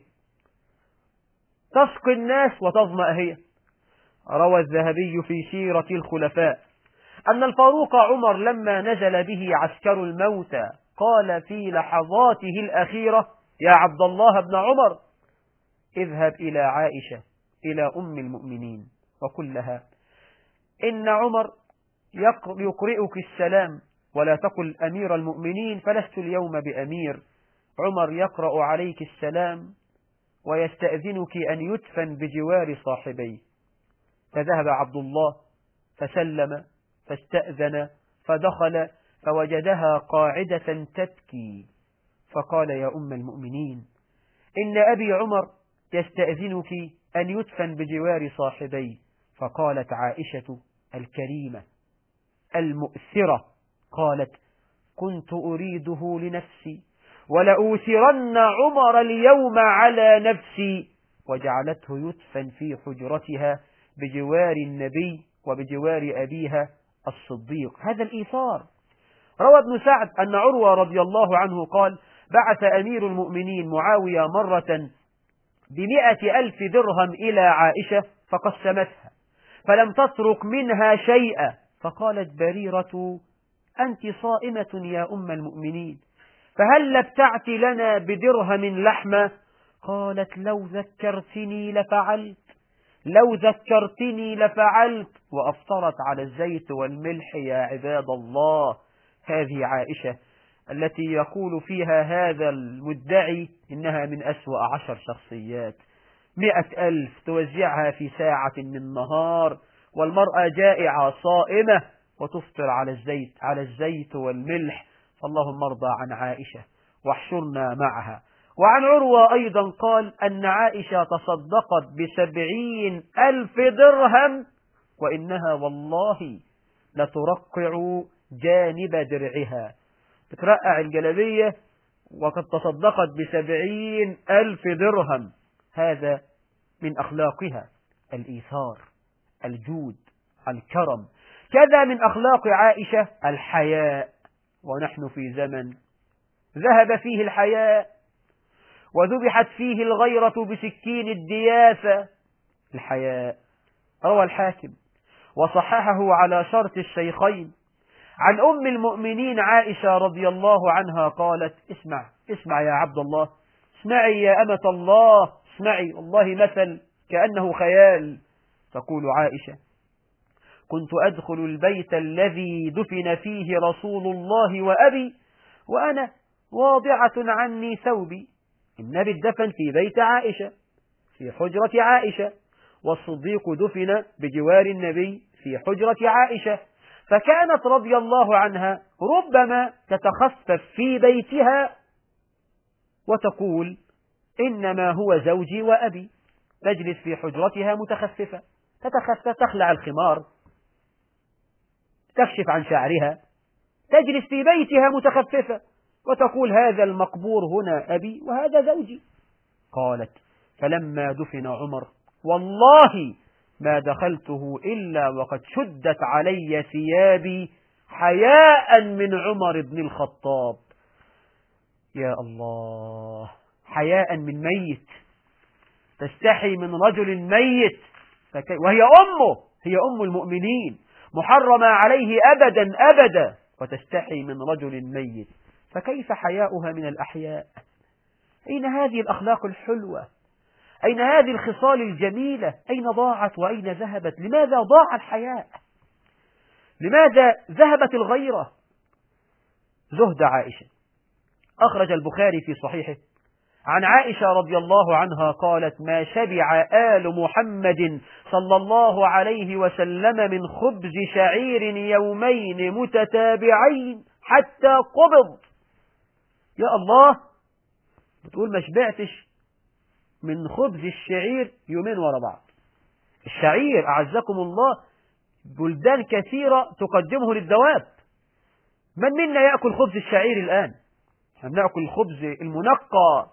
تسقي الناس وتظمأ هي. روى الذهبي في سيرة الخلفاء أن الفاروق عمر لما نزل به عسكر الموتى قال في لحظاته الأخيرة: يا عبد الله بن عمر، اذهب إلى عائشة إلى أم المؤمنين وقل لها إن عمر يقرئك السلام، ولا تقل أمير المؤمنين فلست اليوم بأمير. عمر يقرأ عليك السلام ويستأذنك أن يدفن بجوار صاحبيه. فذهب عبد الله فسلم فاستأذن فدخل فوجدها قاعدة تبكي، فقال: يا أم المؤمنين، إن أبي عمر يستأذنك أن يدفن بجوار صاحبيه. فقالت عائشة الكريمة المؤثرة قالت: كنت أريده لنفسي ولأوثرن عمر اليوم على نفسي. وجعلته يدفن في حجرتها بجوار النبي وبجوار أبيها الصديق. هذا الإيثار. روى ابن سعد أن عروة رضي الله عنه قال: بعث أمير المؤمنين معاوية مرة ب100,000 درهم إلى عائشة فقسمتها فلم تترك منها شيئا. فقالت بريرة: أنت صائمة يا أم المؤمنين، فهل ابتعت لنا بدرهم لحمة؟ قالت: لو ذكرتني لفعلت، لو ذكرتني لفعلت. وأفطرت على الزيت والملح يا عباد الله. هذه عائشة التي يقول فيها هذا المدعي إنها من أسوأ 10 شخصيات. 100,000 توزعها في ساعة من النهار، والمرأة جائعة صائمة وتفطر على الزيت والملح. فاللهم ارضى عن عائشة واحشرنا معها. وعن عروة أيضا قال أن عائشة تصدقت ب70,000 درهم، وإنها والله لترقع جانب درعها، بترقع الجلبية وقد تصدقت ب70,000 درهم. هذا من أخلاقها الإيثار، الجود، الكرم. كذا من أخلاق عائشة الحياء، ونحن في زمن ذهب فيه الحياء وذبحت فيه الغيرة بسكين الدياسة. الحياء. روى الحاكم وصححه على شرط الشيخين عن أم المؤمنين عائشة رضي الله عنها قالت: اسمع يا عبد الله، اسمعي يا أمة الله، اسمعي، والله مثل كأنه خيال. تقول عائشة: كنت أدخل البيت الذي دفن فيه رسول الله وأبي وأنا واضعة عني ثوبي. النبي دفن في بيت عائشة في حجرة عائشة، والصديق دفن بجوار النبي في حجرة عائشة، فكانت رضي الله عنها ربما تتخفف في بيتها وتقول إنما هو زوجي وأبي، تجلس في حجرتها متخففة، تتخفف، تخلع الخمار، تكشف عن شعرها، تجلس في بيتها متخففة وتقول هذا المقبور هنا أبي وهذا زوجي. قالت فلما دفن عمر والله ما دخلته إلا وقد شدت علي ثيابي حياء من عمر بن الخطاب. يا الله، حياء من ميت، تستحي من رجل ميت، وهي أمه، هي أم المؤمنين، محرمة عليه أبدا أبدا، وتستحي من رجل ميت، فكيف حياؤها من الأحياء؟ أين هذه الأخلاق الحلوة؟ أين هذه الخصال الجميلة؟ أين ضاعت وأين ذهبت؟ لماذا ضاع الحياء؟ لماذا ذهبت الغيرة؟ زهد عائشة. أخرج البخاري في صحيحه عن عائشة رضي الله عنها قالت ما شبع آل محمد صلى الله عليه وسلم من خبز شعير يومين متتابعين حتى قبض. يا الله، بتقول ما شبعتش من خبز الشعير يومين ورا بعض. الشعير أعزكم الله بلدان كثيرة تقدمه للدواب، من منا يأكل خبز الشعير الآن؟ نأكل الخبز المنقى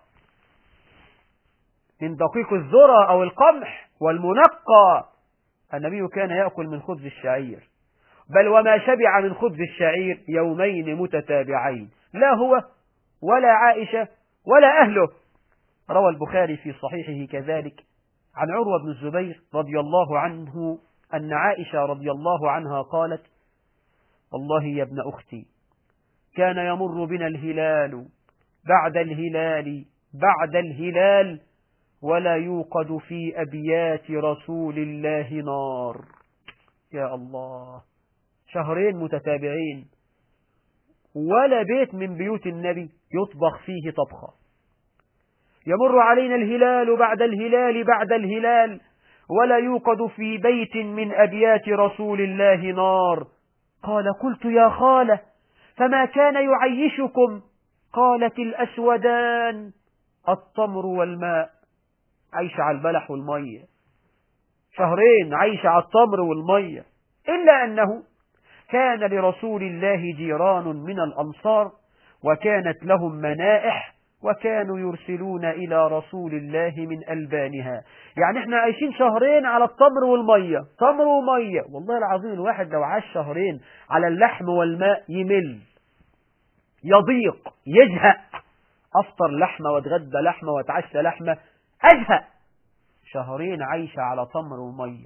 من دقيق الذرة أو القمح والمنقى، النبي كان يأكل من خبز الشعير، بل وما شبع من خبز الشعير يومين متتابعين، لا هو ولا عائشة ولا أهله. روى البخاري في صحيحه كذلك عن عروة بن الزبير رضي الله عنه أن عائشة رضي الله عنها قالت والله يا ابن أختي كان يمر بنا الهلال بعد الهلال بعد الهلال ولا يوقد في أبيات رسول الله نار. يا الله، شهرين متتابعين ولا بيت من بيوت النبي يطبخ فيه طبخة. يمر علينا الهلال بعد الهلال بعد الهلال ولا يوقد في بيت من أبيات رسول الله نار. قال قلت يا خالة فما كان يعيشكم؟ قالت الأسودان، التمر والماء، عايشة على البلح والمية، شهرين عايشة على التمر والمية. إلا أنه كان لرسول الله جيران من الأنصار وكانت لهم منائح وكانوا يرسلون إلى رسول الله من ألبانها. يعني احنا عايشين شهرين على التمر والمية، تمر ومية. والله العظيم الواحد لو عاش شهرين على اللحم والماء يمل، يضيق، يزهق. أفطر لحمة واتغدى لحمة واتعشى لحمة، أزهق. شهرين عايشة على تمر ومية.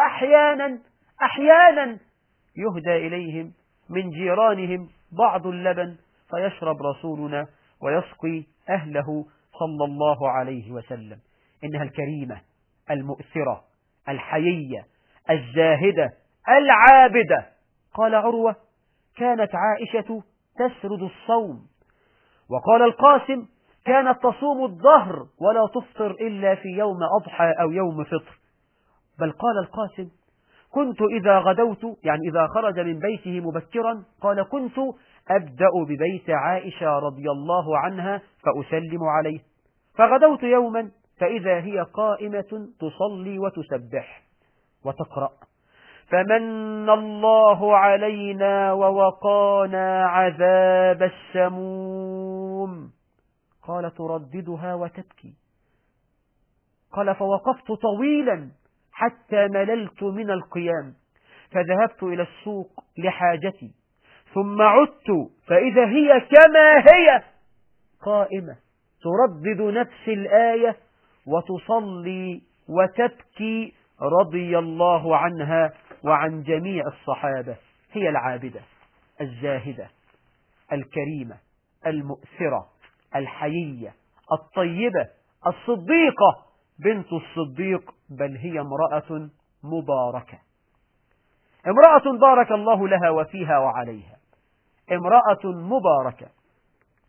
وأحيانا يهدى إليهم من جيرانهم بعض اللبن فيشرب رسولنا ويسقي أهله صلى الله عليه وسلم. إنها الكريمة المؤثرة الحيية الزاهدة العابدة. قال عروة كانت عائشة تسرد الصوم. وقال القاسم كانت تصوم الظهر ولا تفطر إلا في يوم أضحى أو يوم فطر. بل قال القاسم كنت إذا غدوت، يعني إذا خرج من بيته مبكرا، قال كنت أبدأ ببيت عائشة رضي الله عنها فأسلم عليه، فغدوت يوما فإذا هي قائمة تصلي وتسبح وتقرأ فمن الله علينا ووقانا عذاب السموم. قال ترددها وتبكي. قال فوقفت طويلا حتى مللت من القيام فذهبت إلى السوق لحاجتي ثم عدت فإذا هي كما هي قائمة تردد نفس الآية وتصلي وتبكي رضي الله عنها وعن جميع الصحابة. هي العابدة الزاهدة الكريمة المؤثرة الحيية الطيبة الصديقة بنت الصديق، بل هي امرأة مباركة، امرأة بارك الله لها وفيها وعليها، امرأة مباركة.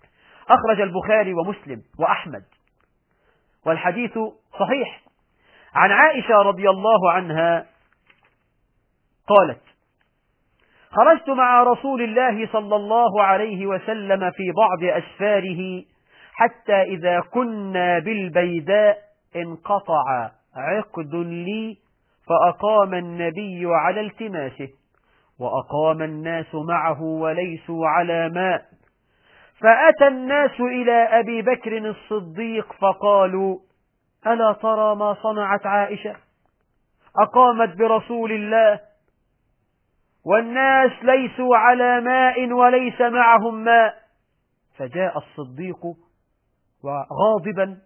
أخرج البخاري ومسلم وأحمد والحديث صحيح عن عائشة رضي الله عنها قالت: خرجت مع رسول الله صلى الله عليه وسلم في بعض أسفاره حتى إذا كنا بالبيداء انقطع عقد لي، فأقام النبي على التماسه، وأقام الناس معه وليسوا على ماء، فأتى الناس إلى أبي بكر الصديق فقالوا: ألا ترى ما صنعت عائشة؟ أقامت برسول الله والناس ليسوا على ماء وليس معهم ماء. فجاء الصديق غاضبا،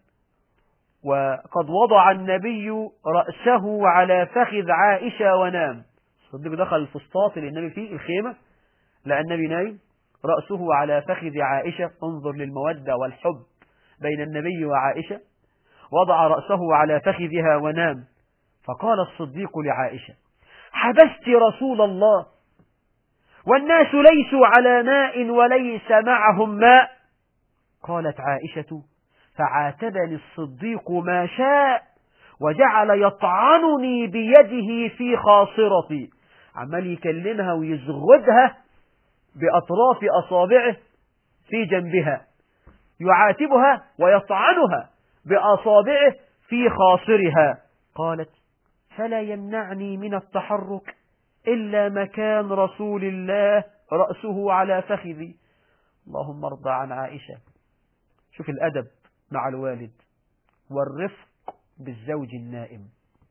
وقد وضع النبي رأسه على فخذ عائشة ونام. الصديق دخل الفسطاط اللي النبي فيه الخيمة، لأن النبي نايم رأسه على فخذ عائشة. انظر للمودة والحب بين النبي وعائشة. وضع رأسه على فخذها ونام. فقال الصديق لعائشة: حبست رسول الله والناس ليسوا على ماء وليس معهم ماء. قالت عائشة: فعاتبني الصديق ما شاء وجعل يطعنني بيده في خاصرتي، عمال يكلمها ويزغدها بأطراف أصابعه في جنبها، يعاتبها ويطعنها بأصابعه في خاصرها. قالت: فلا يمنعني من التحرك إلا مكان رسول الله رأسه على فخذي. اللهم ارضى عن عائشة. شوف الأدب مع الوالد والرفق بالزوج النائم.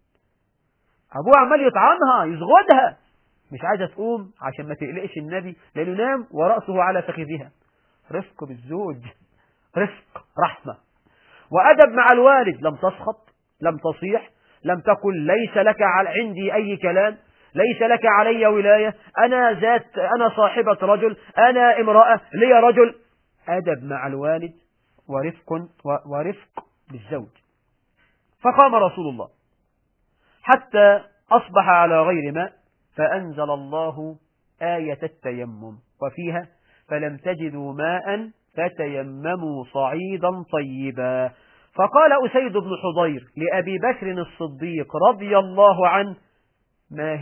أبوه عمال يطعنها يزغدها، مش عايزة تقوم عشان ما تقلقش النبي لأنه نام ورأسه على فخذها. رفق بالزوج، رفق، رحمة وأدب مع الوالد. لم تسخط، لم تصيح، لم تقل ليس لك عندي أي كلام، ليس لك علي ولاية، أنا صاحبة رجل، أنا امرأة لي رجل. أدب مع الوالد ورفق بالزوج. فقام رسول الله حتى أصبح على غير ماء، فأنزل الله آية التيمم، وفيها: فلم تجدوا ماء فتيمموا صعيدا طيبا. فقال أسيد بن حضير لأبي بكر الصديق رضي الله عنه: ما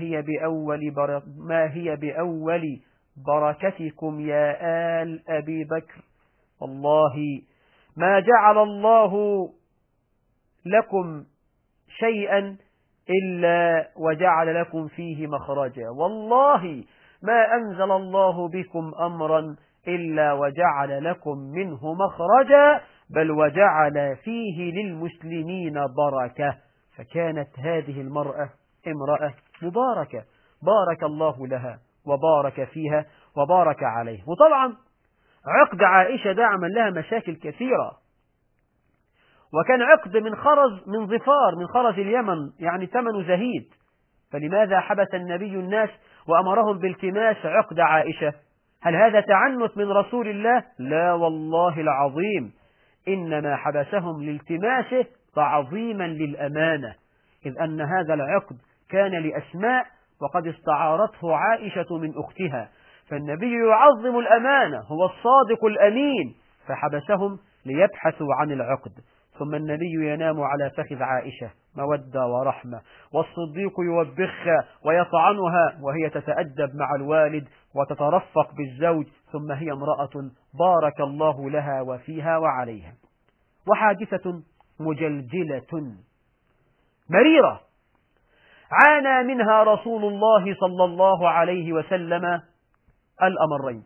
هي بأول بركتكم يا آل أبي بكر، والله ما جعل الله لكم شيئا إلا وجعل لكم فيه مخرجا، والله ما أنزل الله بكم أمرا إلا وجعل لكم منه مخرجا، بل وجعل فيه للمسلمين بركة. فكانت هذه المرأة امرأة مباركة، بارك الله لها وبارك فيها وبارك عليه. وطبعا عقد عائشة ده عمل لها مشاكل كثيرة، وكان عقد من ظفار من خرز اليمن، يعني ثمن زهيد. فلماذا حبس النبي الناس وأمرهم بالتماس عقد عائشة؟ هل هذا تعنت من رسول الله؟ لا والله العظيم، إنما حبسهم لالتماسه تعظيما للأمانة، إذ أن هذا العقد كان لأسماء وقد استعارته عائشة من أختها، فالنبي يعظم الأمانة، هو الصادق الأمين، فحبسهم ليبحثوا عن العقد. ثم النبي ينام على فخذ عائشة مودة ورحمة، والصديق يوبخها ويطعنها وهي تتأدب مع الوالد وتترفق بالزوج، ثم هي امرأة بارك الله لها وفيها وعليها. وحادثة مجلجلة مريرة عانى منها رسول الله صلى الله عليه وسلم الأمرين،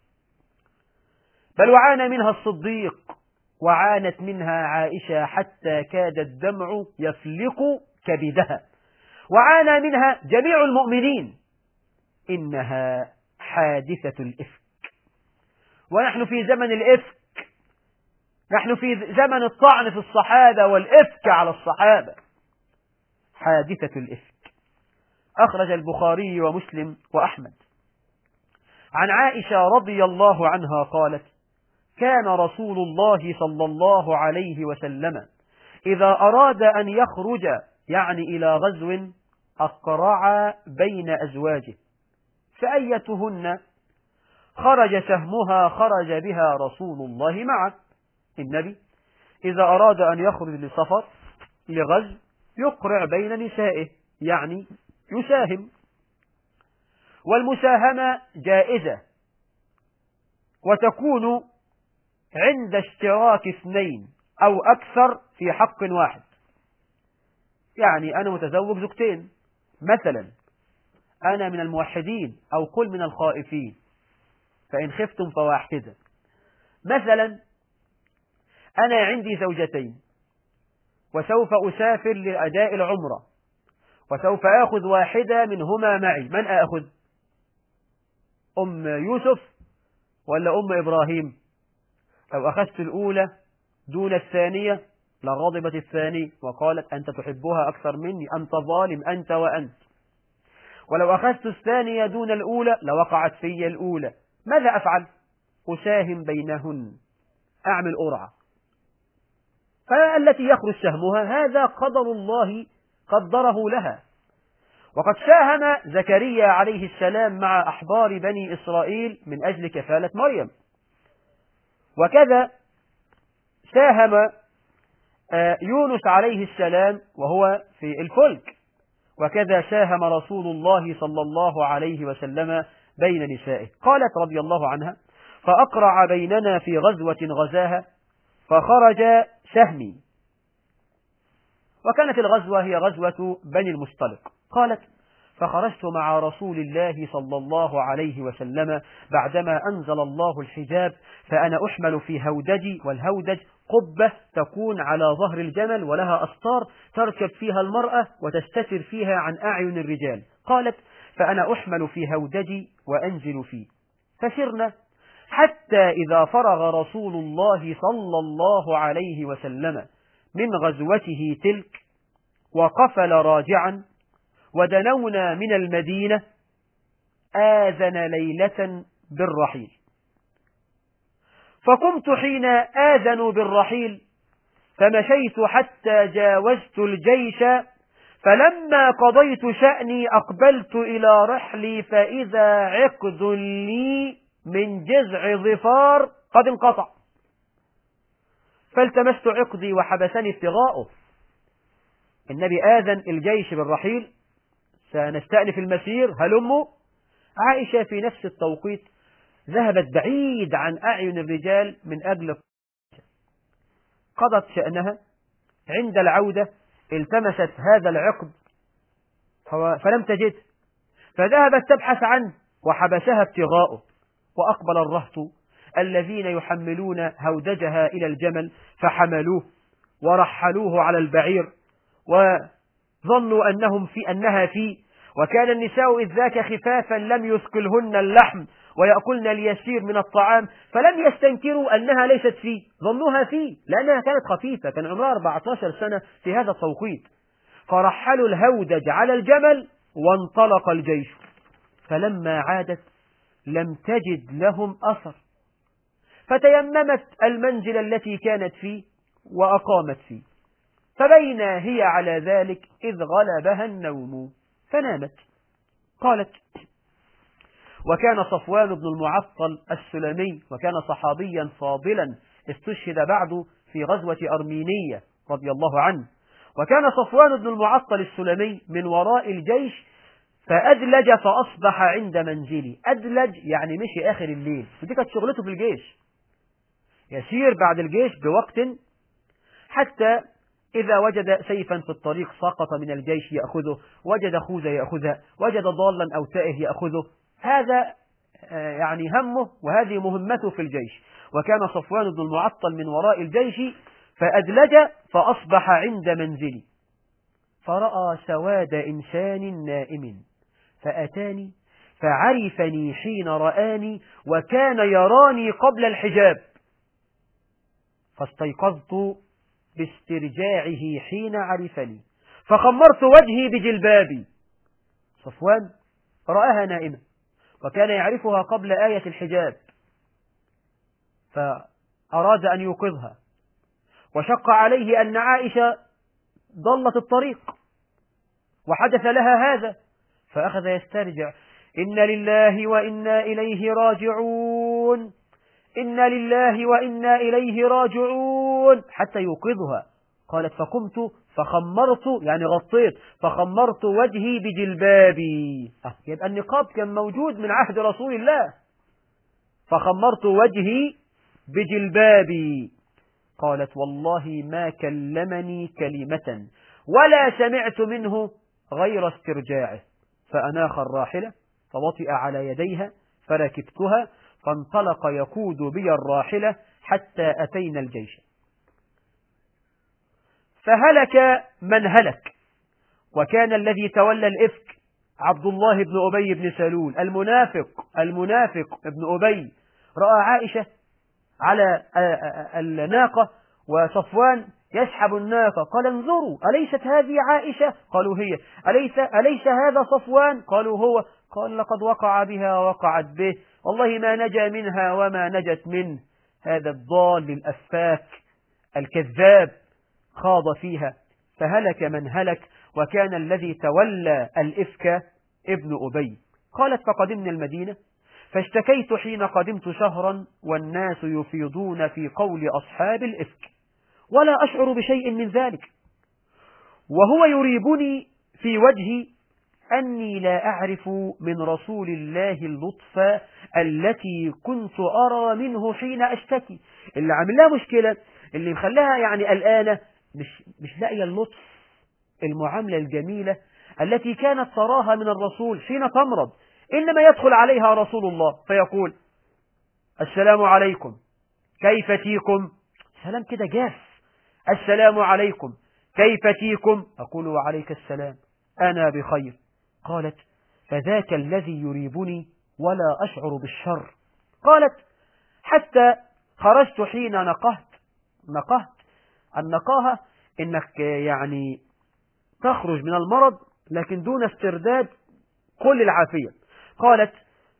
بل وعانى منها الصديق، وعانت منها عائشة حتى كاد الدمع يفلق كبدها، وعانى منها جميع المؤمنين. إنها حادثة الإفك، ونحن في زمن الإفك، نحن في زمن الطعن في الصحابة والإفك على الصحابة. حادثة الإفك. أخرج البخاري ومسلم وأحمد عن عائشة رضي الله عنها قالت: كان رسول الله صلى الله عليه وسلم إذا أراد أن يخرج يعني إلى غزو أقرع بين أزواجه، فأيتهن خرج سهمها خرج بها رسول الله معه. النبي إذا أراد أن يخرج لسفر لغزو يقرع بين نسائه، يعني يساهم. والمساهمة جائزة، وتكون عند اشتراك اثنين أو أكثر في حق واحد. يعني أنا متزوج زوجتين مثلا، أنا من الموحدين أو قل من الخائفين، فإن خفتم فواحدة. مثلا أنا عندي زوجتين وسوف أسافر لأداء العمرة، وسوف أخذ واحدة منهما معي. من أخذ؟ أم يوسف ولا أم إبراهيم؟ لو أخذت الأولى دون الثانية لغضبت الثانية وقالت أنت تحبها أكثر مني، أنت ظالم أنت وأنت. ولو أخذت الثانية دون الأولى لوقعت في الأولى. ماذا أفعل؟ أساهم بينهن، أعمل قرعة، فالتي يخرج سهمها هذا قدر الله قدره لها. وقد ساهم زكريا عليه السلام مع أحبار بني إسرائيل من أجل كفالة مريم، وكذا ساهم يونس عليه السلام وهو في الفلك، وكذا ساهم رسول الله صلى الله عليه وسلم بين نسائه. قالت رضي الله عنها: فأقرع بيننا في غزوة غزاها فخرج سهمي. وكانت الغزوة هي غزوة بني المصطلق. قالت: فخرجت مع رسول الله صلى الله عليه وسلم بعدما أنزل الله الحجاب، فأنا أحمل في هودجي، والهودج قبة تكون على ظهر الجمل ولها أسطار تركب فيها المرأة وتستتر فيها عن أعين الرجال. قالت: فأنا أحمل في هودجي وأنزل فيه، فسرنا حتى إذا فرغ رسول الله صلى الله عليه وسلم من غزوته تلك وقفل راجعا ودنونا من المدينة آذن ليلة بالرحيل. فقمت حين آذنوا بالرحيل فمشيت حتى جاوزت الجيش، فلما قضيت شأني أقبلت إلى رحلي فإذا عقد لي من جذع ظفار قد انقطع، فالتمست عقدي وحبسني ابتغاؤه. النبي آذن الجيش بالرحيل، سنستأنف المسير هلموا. عائشة في نفس التوقيت ذهبت بعيد عن أعين الرجال من أجل قضت شأنها. عند العودة التمست هذا العقد فلم تجد، فذهبت تبحث عنه وحبسها ابتغاؤه. وأقبل الرهط الذين يحملون هودجها إلى الجمل فحملوه ورحلوه على البعير وظنوا أنها فيه. وكان النساء إذ ذاك خفافا لم يثقلهن اللحم ويأكلن اليسير من الطعام، فلم يستنكروا أنها ليست فيه، ظنوها فيه لأنها كانت خفيفة، كان عمرها 14 سنة في هذا التوقيت. فرحلوا الهودج على الجمل وانطلق الجيش، فلما عادت لم تجد لهم أثر، فتيممت المنزل التي كانت فيه وأقامت فيه. فبين هي على ذلك إذ غلبها النوم فنامت. قالت: وكان صفوان بن المعطل السلمي، وكان صحابيا فاضلا استشهد بعد في غزوة أرمينية رضي الله عنه. وكان صفوان بن المعطل السلمي من وراء الجيش فأدلج فأصبح عند منزلي. أدلج يعني مشي آخر الليل، ودي كانت شغلته في الجيش، يسير بعد الجيش بوقت حتى إذا وجد سيفا في الطريق سقط من الجيش يأخذه، وجد خوذة يأخذها، وجد ضالا أو تائه يأخذه. هذا يعني همه وهذه مهمته في الجيش. وكان صفوان بن المعطل من وراء الجيش فأدلج فأصبح عند منزلي، فرأى سواد إنسان نائم فأتاني فعرفني حين رآني وكان يراني قبل الحجاب، فاستيقظت باسترجاعه حين عرفني فخمرت وجهي بجلبابي. صفوان رآها نائمة وكان يعرفها قبل آية الحجاب، فأراد أن يوقظها، وشق عليه أن عائشة ضلت الطريق وحدث لها هذا، فأخذ يسترجع: إن لله وإنا إليه راجعون، إنا لله وإنا إليه راجعون، حتى يوقظها. قالت: فقمت فخمرت يعني غطيت، فخمرت وجهي بجلبابي. يبقى النقاب كان موجود من عهد رسول الله. فخمرت وجهي بجلبابي. قالت والله ما كلمني كلمة ولا سمعت منه غير استرجاعه. فأناخ الراحلة فوطئ على يديها فركبتها، فانطلق يقود بي الراحلة حتى أتينا الجيش. فهلك من هلك، وكان الذي تولى الإفك عبد الله بن أبي بن سلول المنافق ابن أبي. رأى عائشة على الناقة وصفوان يسحب الناقة، قال انظروا أليست هذه عائشة؟ قالوا هي. أليس هذا صفوان؟ قالوا هو. قال لقد وقع بها ووقعت به، والله ما نجا منها وما نجت منه. هذا الضال الأفاك الكذاب خاض فيها. فهلك من هلك، وكان الذي تولى الإفك ابن أبي. قالت فقدمنا المدينة فاشتكيت حين قدمت شهرا والناس يفيضون في قول أصحاب الإفك ولا أشعر بشيء من ذلك، وهو يريبني في وجهي أني لا أعرف من رسول الله اللطف التي كنت أرى منه حين أشتكي. اللي عامل لها مشكلة، اللي مخليها يعني قلقانة، مش لاقية اللطف، المعاملة الجميلة التي كانت تراها من الرسول حين تمرض. إنما يدخل عليها رسول الله فيقول السلام عليكم كيف تيكم، سلام كده جاف، السلام عليكم كيف تيكم، أقول وعليك السلام أنا بخير. قالت فذاك الذي يريبني ولا أشعر بالشر. قالت حتى خرجت حين نقهت. النقاهة إنك يعني تخرج من المرض لكن دون استرداد كل العافية. قالت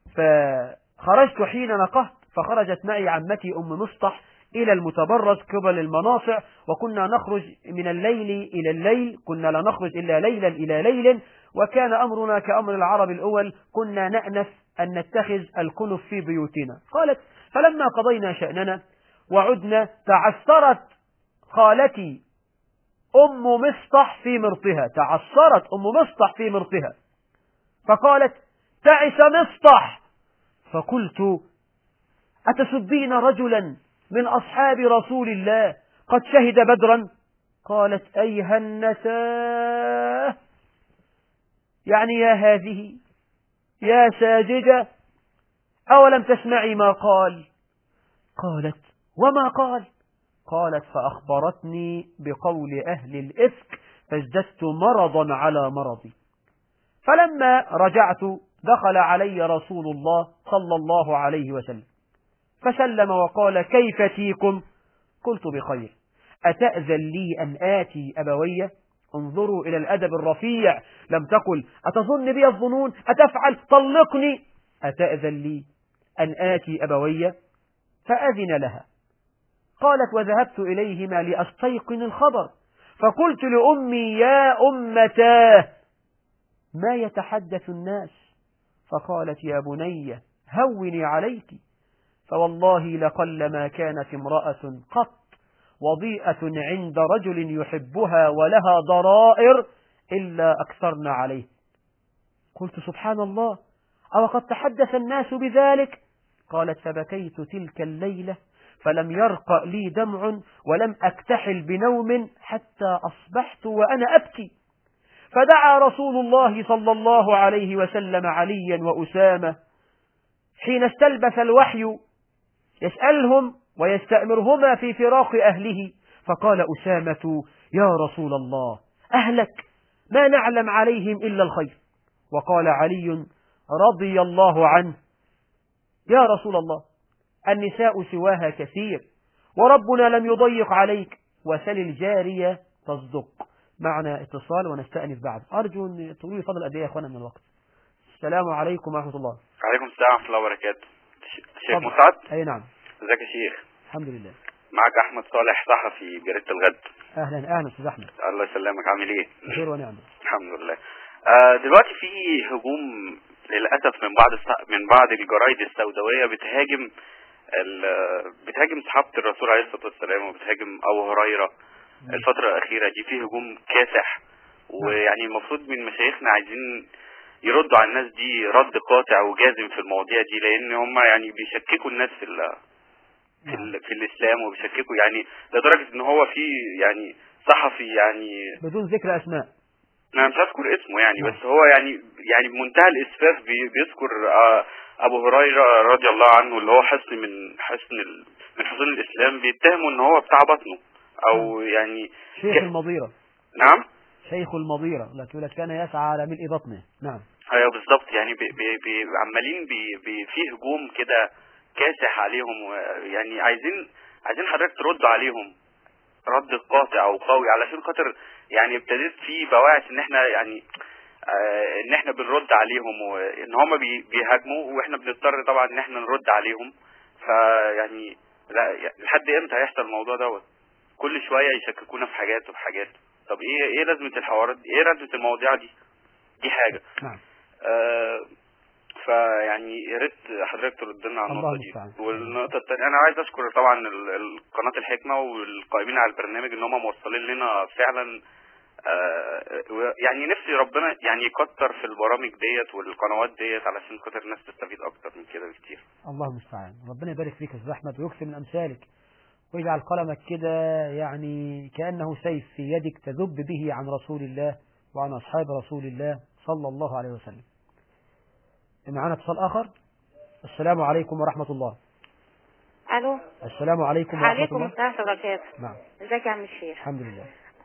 فخرجت حين نقهت، فخرجت معي عمتي أم مصطح إلى المتبرز قبل المناصع، وكنا نخرج من الليل إلى الليل، كنا لا نخرج إلا ليلا إلى ليل، وكان أمرنا كأمر العرب الأول، كنا نأنف أن نتخذ الكنف في بيوتنا. قالت فلما قضينا شأننا وعدنا تعثرت خالتي أم مصطح في مرطها، فقالت تعس مصطح. فقلت أتسبين رجلا من أصحاب رسول الله قد شهد بدرا؟ قالت أيها النساء، يعني يا هذه يا ساجدة، أولم تسمعي ما قال؟ قالت وما قال؟ قالت فأخبرتني بقول أهل الإفك فازددت مرضا على مرضي. فلما رجعت دخل علي رسول الله صلى الله عليه وسلم فسلم وقال كيف تيكم؟ قلت بخير. أتأذن لي أن آتي أبوي؟ انظروا إلى الأدب الرفيع، لم تقل أتظن بي الظنون، أتفعل طلقني، أتأذن لي أن آتي أبوي؟ فأذن لها. قالت وذهبت إليهما لأستيقن الخبر، فقلت لأمي يا أمتاه ما يتحدث الناس؟ فقالت يا بني هوني عليك، فوالله لقلما كانت امرأة قط وضيئة عند رجل يحبها ولها ضرائر إلا أكثرنا عليه. قلت سبحان الله، أو قد تحدث الناس بذلك؟ قالت فبكيت تلك الليلة فلم يرقى لي دمع ولم أكتحل بنوم حتى أصبحت وأنا أبكي. فدعا رسول الله صلى الله عليه وسلم عليا وأسامة حين استلبث الوحي يسألهم ويستأمرهما في فراق أهله، فقال أسامة يا رسول الله أهلك ما نعلم عليهم إلا الخير. وقال علي رضي الله عنه يا رسول الله النساء سواها كثير وربنا لم يضيق عليك، وسل الجارية تصدق. معنا اتصال ونستأنف بعد. أرجو أن تقولوا لي فضل قد إيه يا أخوانا من الوقت. السلام عليكم ورحمة الله. وعليكم السلام ورحمة الله وبركاته. شيخ مسعد. أي نعم. ازيك يا شيخ؟ الحمد لله. معك أحمد صالح صحفي جريدة الغد. أهلا أستاذ أحمد. الله يسلمك، عامل إيه؟ بخير ونعم. الحمد لله. دلوقتي في هجوم للأسف من بعض الجرايد السوداوية بتهاجم صحابة الرسول عليه الصلاة والسلام، وبتهاجم أبو هريرة الفترة الأخيرة دي في هجوم كاسح، ويعني المفروض من مشايخنا عايزين يردوا على الناس دي رد قاطع وجازم في المواضيع دي، لأن هم يعني بيشككوا الناس في الإسلام، وبيشككوا يعني لدرجة إن هو في يعني صحفي يعني بدون ذكر أسماء، أنا مش هذكر اسمه يعني، بس هو يعني بمنتهى الإسفاف بيذكر أبو هريرة رضي الله عنه اللي هو حصن من حصون الإسلام، بيتهموا إن هو بتاع بطنه أو يعني شيخ المضيرة. نعم، شيخ المضيرة لكن كان يسعى على ملء بطنه. نعم ايوه بالظبط، يعني عمالين في هجوم كده كاسح عليهم، يعني عايزين حضرتك ترد عليهم رد قاطع او قوي، علشان خاطر يعني ابتديت في بواعث ان احنا يعني ان احنا بنرد عليهم، وان هم بيهاجموا واحنا بنضطر طبعا ان احنا نرد عليهم. فيعني لا لحد امتى هيحصل الموضوع دوت؟ كل شويه يشككونا في حاجات وبحاجات. طب ايه لازمه الحوارات دي؟ ايه لازمه المواضيع دي حاجه. نعم. فيعني يا ريت حضرتك ترد لنا على النقطه دي. والنقطه الثانيه انا عايز اشكر طبعا قناه الحكمه والقائمين على البرنامج ان هم موصلين لنا فعلا، يعني نفسي ربنا يعني يكتر في البرامج ديت والقنوات ديت علشان خاطر الناس تستفيد اكتر من كده بكتير. الله المستعان. ربنا يبارك فيك يا استاذ احمد ويكثر من امثالك، ويجعل قلمك كده يعني كأنه سيف في يدك تذب به عن رسول الله وعن أصحاب رسول الله صلى الله عليه وسلم. معنا اتصال آخر. السلام عليكم ورحمة الله. الو. السلام عليكم ورحمة الله. وعليكم السلام وبركاته. نعم. ازيك يا عم الشيخ؟ الحمد لله.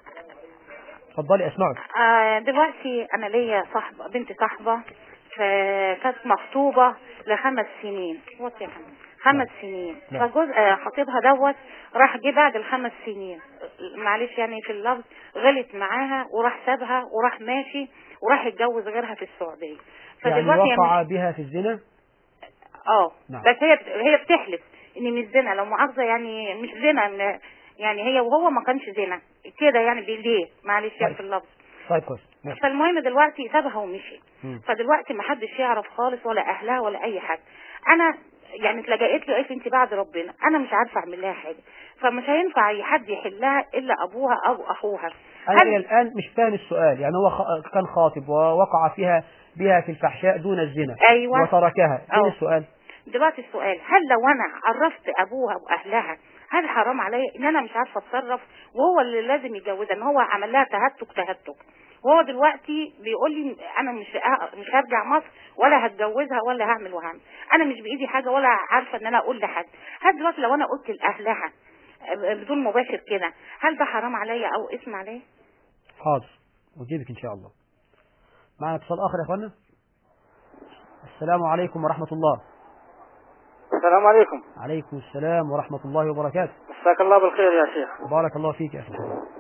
اتفضلي اسمعك. دلوقتي انا ليا صاحبه، بنت صاحبه كانت مخطوبه ل5 سنين. وات يا فندم؟ 5 سنين. فجوز خطيبها دوت راح جه بعد ال5 سنين، معلش يعني في اللفظ، غلط معاها وراح سابها وراح ماشي وراح يتجوز غيرها في السعوديه. فدلوقتي يعني وقع بها في الزنا. نعم. بس هي بتحلف ان مش زنا، لو مؤاخذه يعني مش زنا، يعني هي وهو ما كانش زنا كده يعني بايديه، معلش يعني في اللفظ. طيب كويس. فالمهم دلوقتي سابها ومشي. فدلوقتي ما حدش يعرف خالص ولا اهلها ولا اي حد. انا يعني اتلجأت لي قالت انت بعد ربنا، انا مش عارفه اعمل لها حاجه، فمش هينفع حد يحلها الا ابوها او اخوها. انا الى الان مش فاهم السؤال. يعني هو كان خاطب ووقع بها في الفحشاء دون الزنا. ايوه. وتركها. فين السؤال؟ دلوقتي السؤال، هل لو انا عرفت ابوها واهلها هل حرام عليا ان انا مش عارفه اتصرف وهو اللي لازم يتجوزها؟ ان هو عمل لها تهتك، وهو دلوقتي بيقول لي انا مش هرجع مصر ولا هتجوزها ولا هعمل وهعمل، انا مش بايدي حاجه ولا عارفه ان انا اقول لحد. هل دلوقتي لو انا قلت لاهلها بدون مباشر كده هل ده حرام عليا او اسم عليا؟ حاضر اجيبك ان شاء الله. معنا اتصال اخر يا اخوانا. السلام عليكم ورحمه الله. السلام عليكم. عليكم السلام ورحمة الله وبركاته. مساك الله بالخير يا شيخ. بارك الله فيك يا أخي.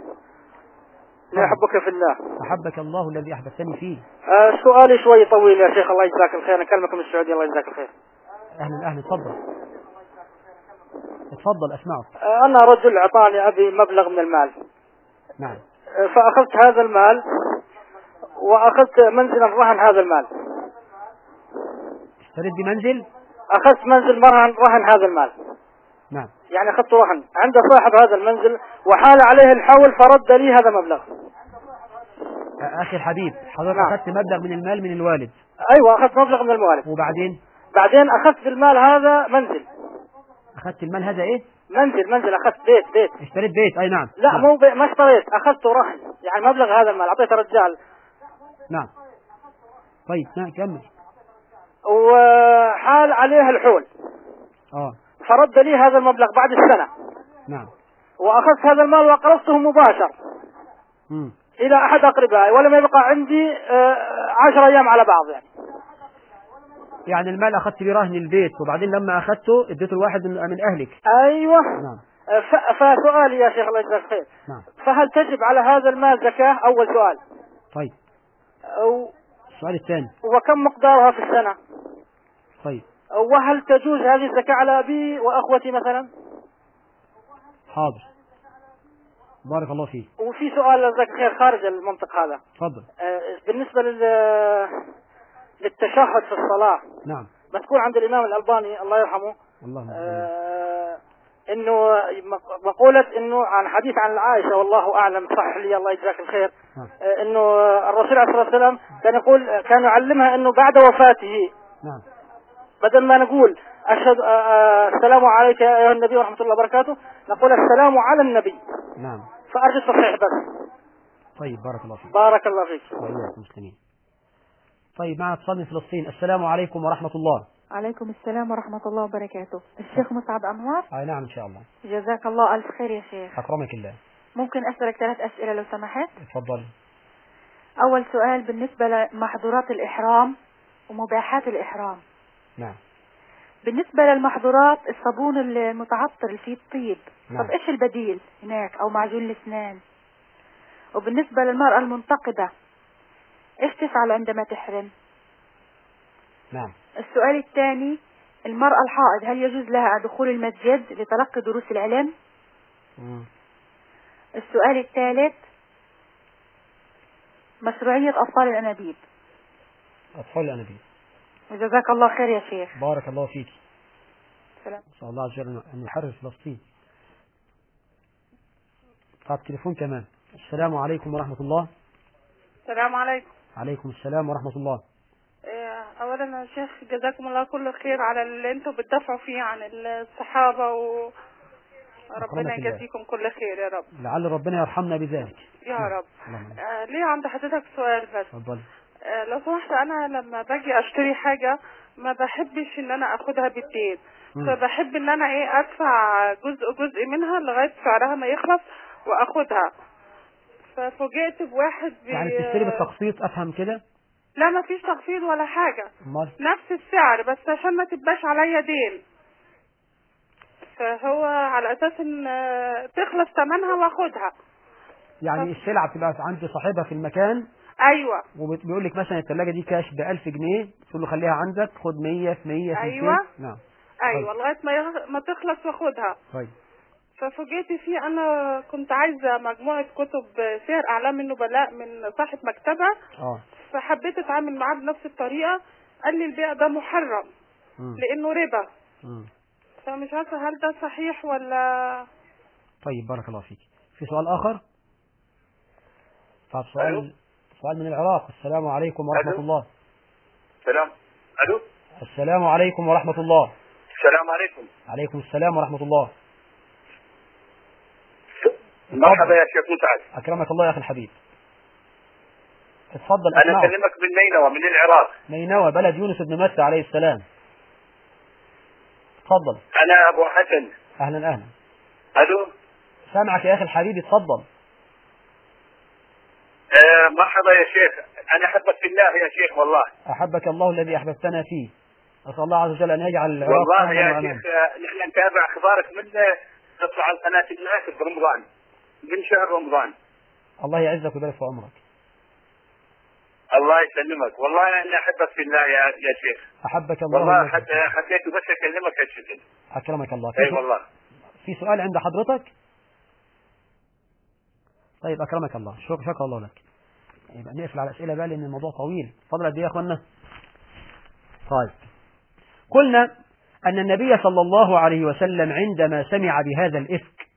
أنا أحبك في الله. أحبك الله الذي أحببتني فيه. سؤالي شوي طويل يا شيخ، الله يجزاك الخير. أنا أكلمك من السعودية، الله يجزاك الخير. أهلا تفضل أسمعك. أنا رجل أعطاني أبي مبلغ من المال. نعم. فأخذت هذا المال وأخذت منزلا رهن هذا المال. اشتريت بمنزل؟ أخذت منزل رهن هذا المال. نعم. يعني أخذت رهن عند صاحب هذا المنزل وحال عليه الحول فرد لي هذا مبلغ. أخي الحبيب حضرتك نعم. أخذت مبلغ من المال من الوالد. أيوة أخذت مبلغ من الوالد. وبعدين أخذت في المال هذا منزل. أخذت المال هذا إيه؟ منزل أخذت بيت. اشتريت بيت. أي نعم. لا نعم. مو ما اشتريت، أخذته رهن، يعني مبلغ هذا المال أعطيته رجال. نعم. طيب نعم كمل. وحال عليه الحول. فرد لي هذا المبلغ بعد السنة. نعم. وأخذت هذا المال وقرضته مباشر إلى أحد أقربائي ولم يبقى عندي 10 أيام على بعض. يعني المال أخذت برهن البيت وبعدين لما أخذته اديته الواحد من أهلك. أيوة. نعم. فسؤالي يا شيخ الله يجزاك خير. نعم. فهل تجب على هذا المال زكاة؟ أول سؤال. طيب. السؤال الثاني. وكم مقدارها في السنة؟ طيب. وهل تجوز هذه الزكاة على أبي وأخوتي مثلا؟ حاضر. بارك الله فيك. وفي سؤال جزاك خير خارج المنطق هذا. تفضل. بالنسبة للتشهد في الصلاة. نعم. بتكون عند الإمام الألباني الله يرحمه. اللهم إنه مقولة إنه عن حديث عن عائشة والله أعلم، صح لي الله يجزاك الخير، إنه الرسول عليه الصلاة والسلام كان يقول، كان يعلمها إنه بعد وفاته بدل ما نقول أشهد السلام عليك يا أيها النبي ورحمة الله وبركاته، نقول السلام على النبي. نعم. فأرجو التصحيح بس. طيب بارك الله فيك. بارك الله فيك. وإياكم مسلمين. طيب مع اتصال من فلسطين. السلام عليكم ورحمة الله. عليكم السلام ورحمة الله وبركاته. الشيخ مسعد أنوار. نعم إن شاء الله. جزاك الله ألف خير يا شيخ. أكرمك الله. ممكن أسألك 3 أسئلة لو سمحت؟ اتفضل. أول سؤال بالنسبة لمحظورات الإحرام ومباحات الإحرام. نعم. بالنسبة للمحظورات الصابون المتعطر اللي فيه الطيب، نعم. طب إيش البديل هناك؟ أو معجون الأسنان. وبالنسبة للمرأة المنتقبة إيش تفعل عندما تحرم؟ نعم. السؤال الثاني، المرأة الحائض هل يجوز لها دخول المسجد لتلقي دروس العلم؟ السؤال الثالث، مشروعية أطفال الأنابيب. أطفال الأنابيب. جزاك الله خير يا شيخ. بارك الله فيك. سلام. نسأل الله عز وجل أن يحرر فلسطين. طب تليفون كمان. السلام عليكم ورحمة الله. السلام عليكم. عليكم السلام ورحمة الله. اولا يا شيخ جزاكم الله كل خير على اللي انتم بتدافعوا فيه عن الصحابة، وربنا يجزيكم كل خير يا رب. لعل ربنا يرحمنا بذلك يا رب. ليه عند حضرتك سؤال بس. اتفضل. لو سمحت، انا لما باجي اشتري حاجة ما بحبش ان انا اخدها بالدين، فبحب ان انا ادفع جزء منها لغاية سعرها ما يخلص واخدها. ففوجئت بواحد يعني تشتري بالتقسيط، افهم كده؟ لا ما فيش تخفيض ولا حاجة، نفس السعر بس عشان ما تبقاش عليا دين، فهو على اساس ان تخلص ثمنها واخدها. يعني السلعة بتبقى عند صاحبها في المكان. ايوه. وبيقول لك مثلا الثلاجة دي كاش ب1000 جنيه، تقول له خليها عندك، خد 100 في 100 في 200. ايوه. نعم. ايوه لغاية ما تخلص واخدها. طيب. ففوجئت فيه، انا كنت عايزة مجموعة كتب سير اعلام النبلاء من صاحب مكتبة. فحبيت اتعامل معاه بنفس الطريقة، قال لي البيع ده محرم لانه ربا. فمش عارفة هل ده صحيح ولا. طيب بارك الله فيك. في سؤال اخر؟ طب سؤال من العراق. السلام عليكم ورحمة الله. الو. السلام عليكم ورحمة الله. السلام عليكم. عليكم السلام ورحمة الله. مرحبا يا شيخ مسعد. أكرمك الله يا أخي الحبيب. اتفضل. أنا أكلمك من نينوى من العراق. نينوى بلد يونس بن متى عليه السلام. اتفضل. أنا أبو حسن. أهلا أهلا. ألو. سامعك يا أخي الحبيب، اتفضل. مرحبا يا شيخ، أنا أحبك في الله يا شيخ والله. أحبك الله الذي أحببتنا فيه. أسأل الله عز وجل أن يجعل العراق والله يا شيخ نحن نتابع أخبارك من تطلع على قناة الناس برمضان من شهر رمضان. الله يعزك ويبارك في عمرك. الله يسلمك، والله أنا أحبك في الله يا شيخ. أحبك الله. والله حبيت بس أكلمك هالشكل. أكرمك الله. أي والله. في سؤال عند حضرتك؟ طيب أكرمك الله. شكر الله لك. يبقى نقفل على الأسئلة بقى لأن الموضوع طويل. فضل قد إيه يا أخوانا؟ طيب. قلنا أن النبي صلى الله عليه وسلم عندما سمع بهذا الإفك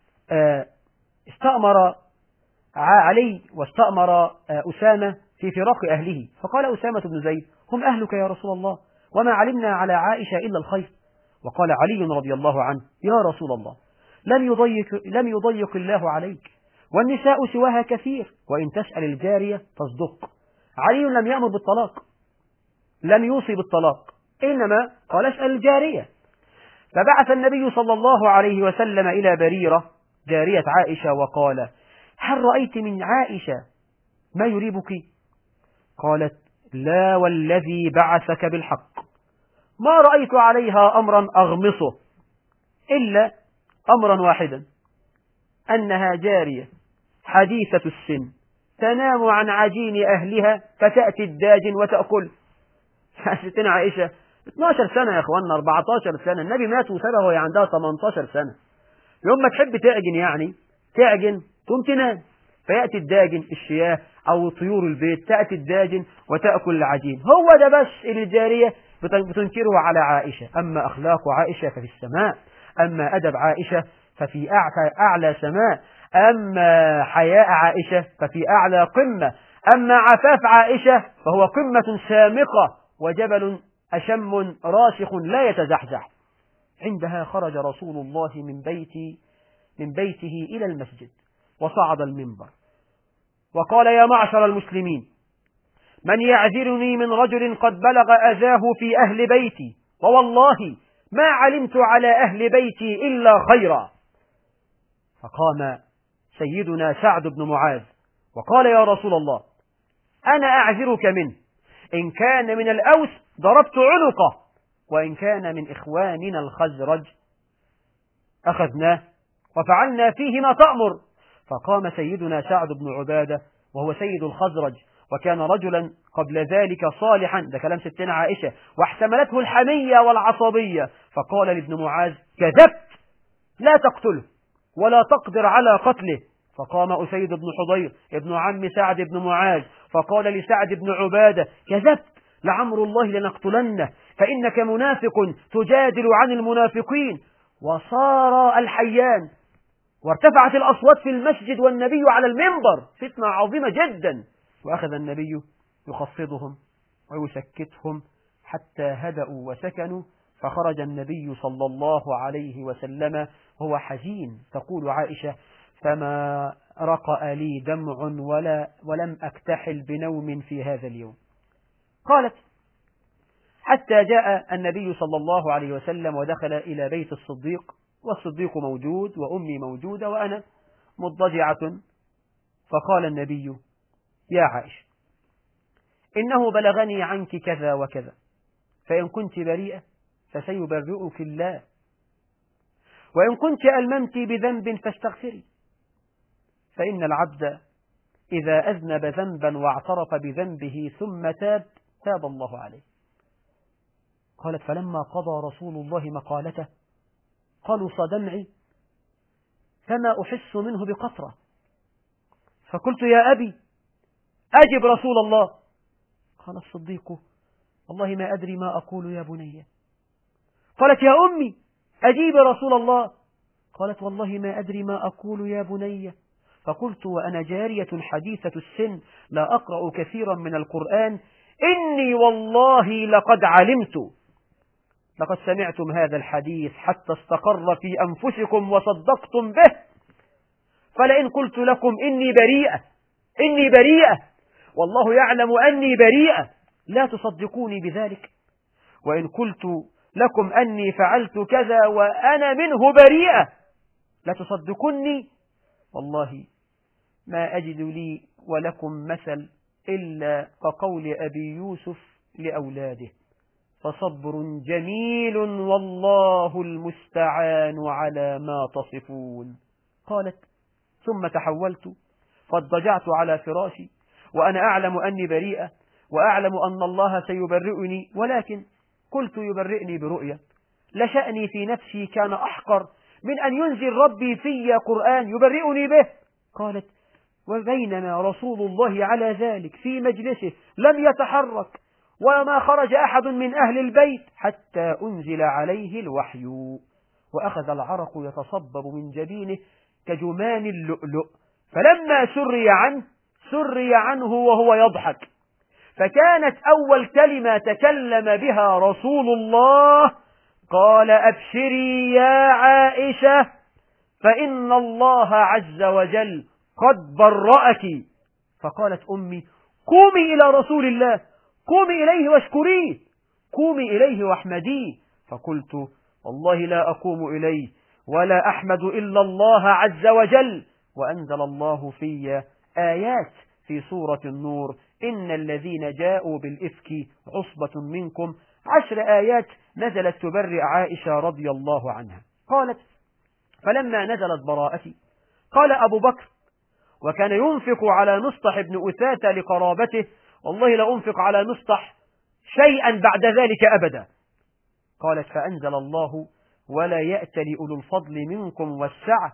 استأمر علي واستأمر أسامة في فراق أهله، فقال أسامة بن زيد: هم أهلك يا رسول الله، وما علمنا على عائشة إلا الخير. وقال علي رضي الله عنه: يا رسول الله، لم يضيق الله عليك، والنساء سواها كثير، وإن تسأل الجارية تصدق. علي لم يأمر بالطلاق، لم يوصي بالطلاق، إنما قال اسأل الجارية. فبعث النبي صلى الله عليه وسلم إلى بريرة جارية عائشة وقال: هل رأيت من عائشة ما يريبك؟ قالت: لا والذي بعثك بالحق، ما رأيت عليها أمرا أغمصه إلا أمرا واحدا، أنها جارية حديثة السن تنام عن عجين أهلها فتأتي الداجن وتأكل. ستنا عائشة 12 سنة يا أخوانا، 14 سنة، النبي مات وسابها وهي عندها 18 سنة. يوم ما تحب تعجن يعني تعجن تقوم تنام، فيأتي الداجن الشياه أو طيور البيت تأتي الداجن وتأكل العجين. هو ده بس اللي الجارية بتنكره على عائشة. أما أخلاق عائشة ففي السماء. أما أدب عائشة ففي أعلى سماء، أما حياء عائشة ففي أعلى قمة، أما عفاف عائشة فهو قمة سامقة وجبل أشم راسخ لا يتزحزح. عندها خرج رسول الله من بيته إلى المسجد وصعد المنبر وقال: يا معشر المسلمين، من يعذرني من رجل قد بلغ أذاه في أهل بيتي، ووالله ما علمت على أهل بيتي إلا خيرا. فقام سيدنا سعد بن معاذ وقال: يا رسول الله، أنا أعذرك منه، إن كان من الأوس ضربت عنقه، وإن كان من إخواننا الخزرج أخذناه وفعلنا فيه ما تأمر. فقام سيدنا سعد بن عبادة وهو سيد الخزرج، وكان رجلا قبل ذلك صالحا، ده كلام ستنا عائشة، واحتملته الحمية والعصبية، فقال لابن معاذ: كذبت، لا تقتله ولا تقدر على قتله. فقام أسيد بن حضير ابن عم سعد بن معاذ فقال لسعد بن عبادة: كذبت، لعمر الله لنقتلنه، فإنك منافق تجادل عن المنافقين. وصار الحيان وارتفعت الأصوات في المسجد والنبي على المنبر، فتنة عظيمة جدا، وأخذ النبي يخفضهم ويسكتهم حتى هدأوا وسكنوا. فخرج النبي صلى الله عليه وسلم وهو حزين. تقول عائشة: فما رقأ لي دمع ولم أكتحل بنوم في هذا اليوم. قالت: حتى جاء النبي صلى الله عليه وسلم ودخل إلى بيت الصديق، والصديق موجود وأمي موجودة وأنا مضجعة. فقال النبي: يا عائشة، إنه بلغني عنك كذا وكذا، فإن كنت بريئة فسيبرئك الله، وإن كنت ألممت بذنب فاستغفري، فإن العبد إذا أذنب ذنبا واعترف بذنبه ثم تاب الله عليه. قالت: فلما قضى رسول الله مقالته قلص دمعي فما أحس منه بقطرة، فقلت: يا أبي أجب رسول الله. قال الصديق: والله ما أدري ما أقول يا بني. قالت: يا أمي أجيب رسول الله. قالت: والله ما أدري ما أقول يا بني. فقلت وأنا جارية حديثة السن لا أقرأ كثيرا من القرآن: إني والله لقد علمت، لقد سمعتم هذا الحديث حتى استقر في أنفسكم وصدقتم به، فلئن قلت لكم إني بريئة والله يعلم أني بريئة لا تصدقوني بذلك، وإن قلت لكم أني فعلت كذا وأنا منه بريئة لا تصدقوني، والله ما أجد لي ولكم مثل إلا كقول أبي يوسف لأولاده: فصبر جميل والله المستعان على ما تصفون. قالت: ثم تحولت فاضطجعت على فراشي وأنا أعلم أني بريئة وأعلم أن الله سيبرئني، ولكن قلت يبرئني برؤية، لشأني في نفسي كان أحقر من أن ينزل ربي في قرآن يبرئني به. قالت: وبينما رسول الله على ذلك في مجلسه لم يتحرك وما خرج أحد من أهل البيت حتى أنزل عليه الوحي، وأخذ العرق يتصبب من جبينه كجمان اللؤلؤ، فلما سري عنه وهو يضحك، فكانت أول كلمة تكلم بها رسول الله: قال: أبشري يا عائشة فإن الله عز وجل قد برأك. فقالت أمي: قومي إلى رسول الله، قومي إليه واشكريه، قومي إليه واحمديه. فقلت: والله لا أقوم إليه ولا أحمد إلا الله عز وجل. وأنزل الله في آيات في سورة النور: إن الذين جاءوا بالإفك عصبة منكم، 10 آيات نزلت تبرئ عائشة رضي الله عنها. قالت: فلما نزلت براءتي قال أبو بكر، وكان ينفق على مصطح بن أثاثة لقرابته: والله لا أنفق على مصطح شيئا بعد ذلك أبدا. قالت: فأنزل الله: ولا يأتل أولو الفضل منكم والسعة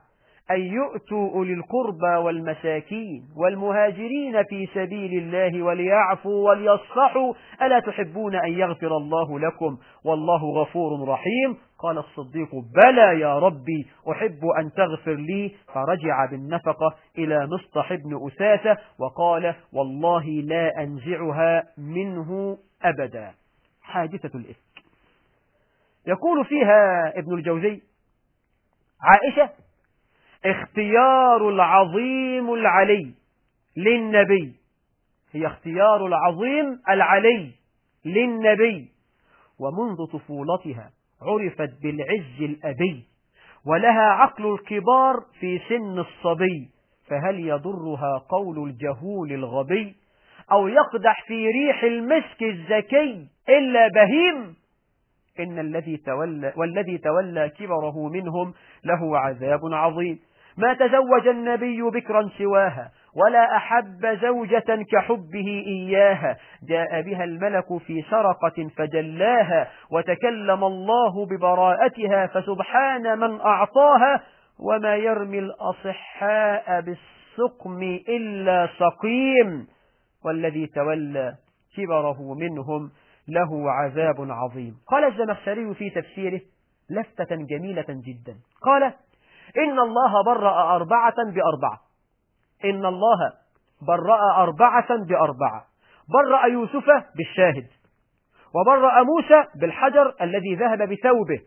أن يؤتوا أولي القربى والمساكين والمهاجرين في سبيل الله وليعفوا وليصفحوا ألا تحبون أن يغفر الله لكم والله غفور رحيم. قال الصديق بلى يا ربي أحب أن تغفر لي. فرجع بالنفقة إلى مصطح بن أساسة وقال والله لا أنزعها منه أبدا. حادثة الإفك يقول فيها ابن الجوزي عائشة اختيار العظيم العلي للنبي، هي اختيار العظيم العلي للنبي، ومنذ طفولتها عرفت بالعز الأبي، ولها عقل الكبار في سن الصبي، فهل يضرها قول الجهول الغبي أو يقدح في ريح المسك الزكي إلا بهيم؟ إن والذي تولى كبره منهم له عذاب عظيم. ما تزوج النبي بكرا سواها ولا أحب زوجة كحبه إياها، جاء بها الملك في سرقة فجلاها وتكلم الله ببراءتها فسبحان من أعطاها، وما يرمي الأصحاء بالسقم إلا سقيم، والذي تولى كبره منهم له عذاب عظيم. قال الزمخشري في تفسيره لفتة جميلة جدا، قال إن الله برأ أربعة بأربعة، إن الله برأ أربعة بأربعة، برأ يوسف بالشاهد، وبرأ موسى بالحجر الذي ذهب بثوبه،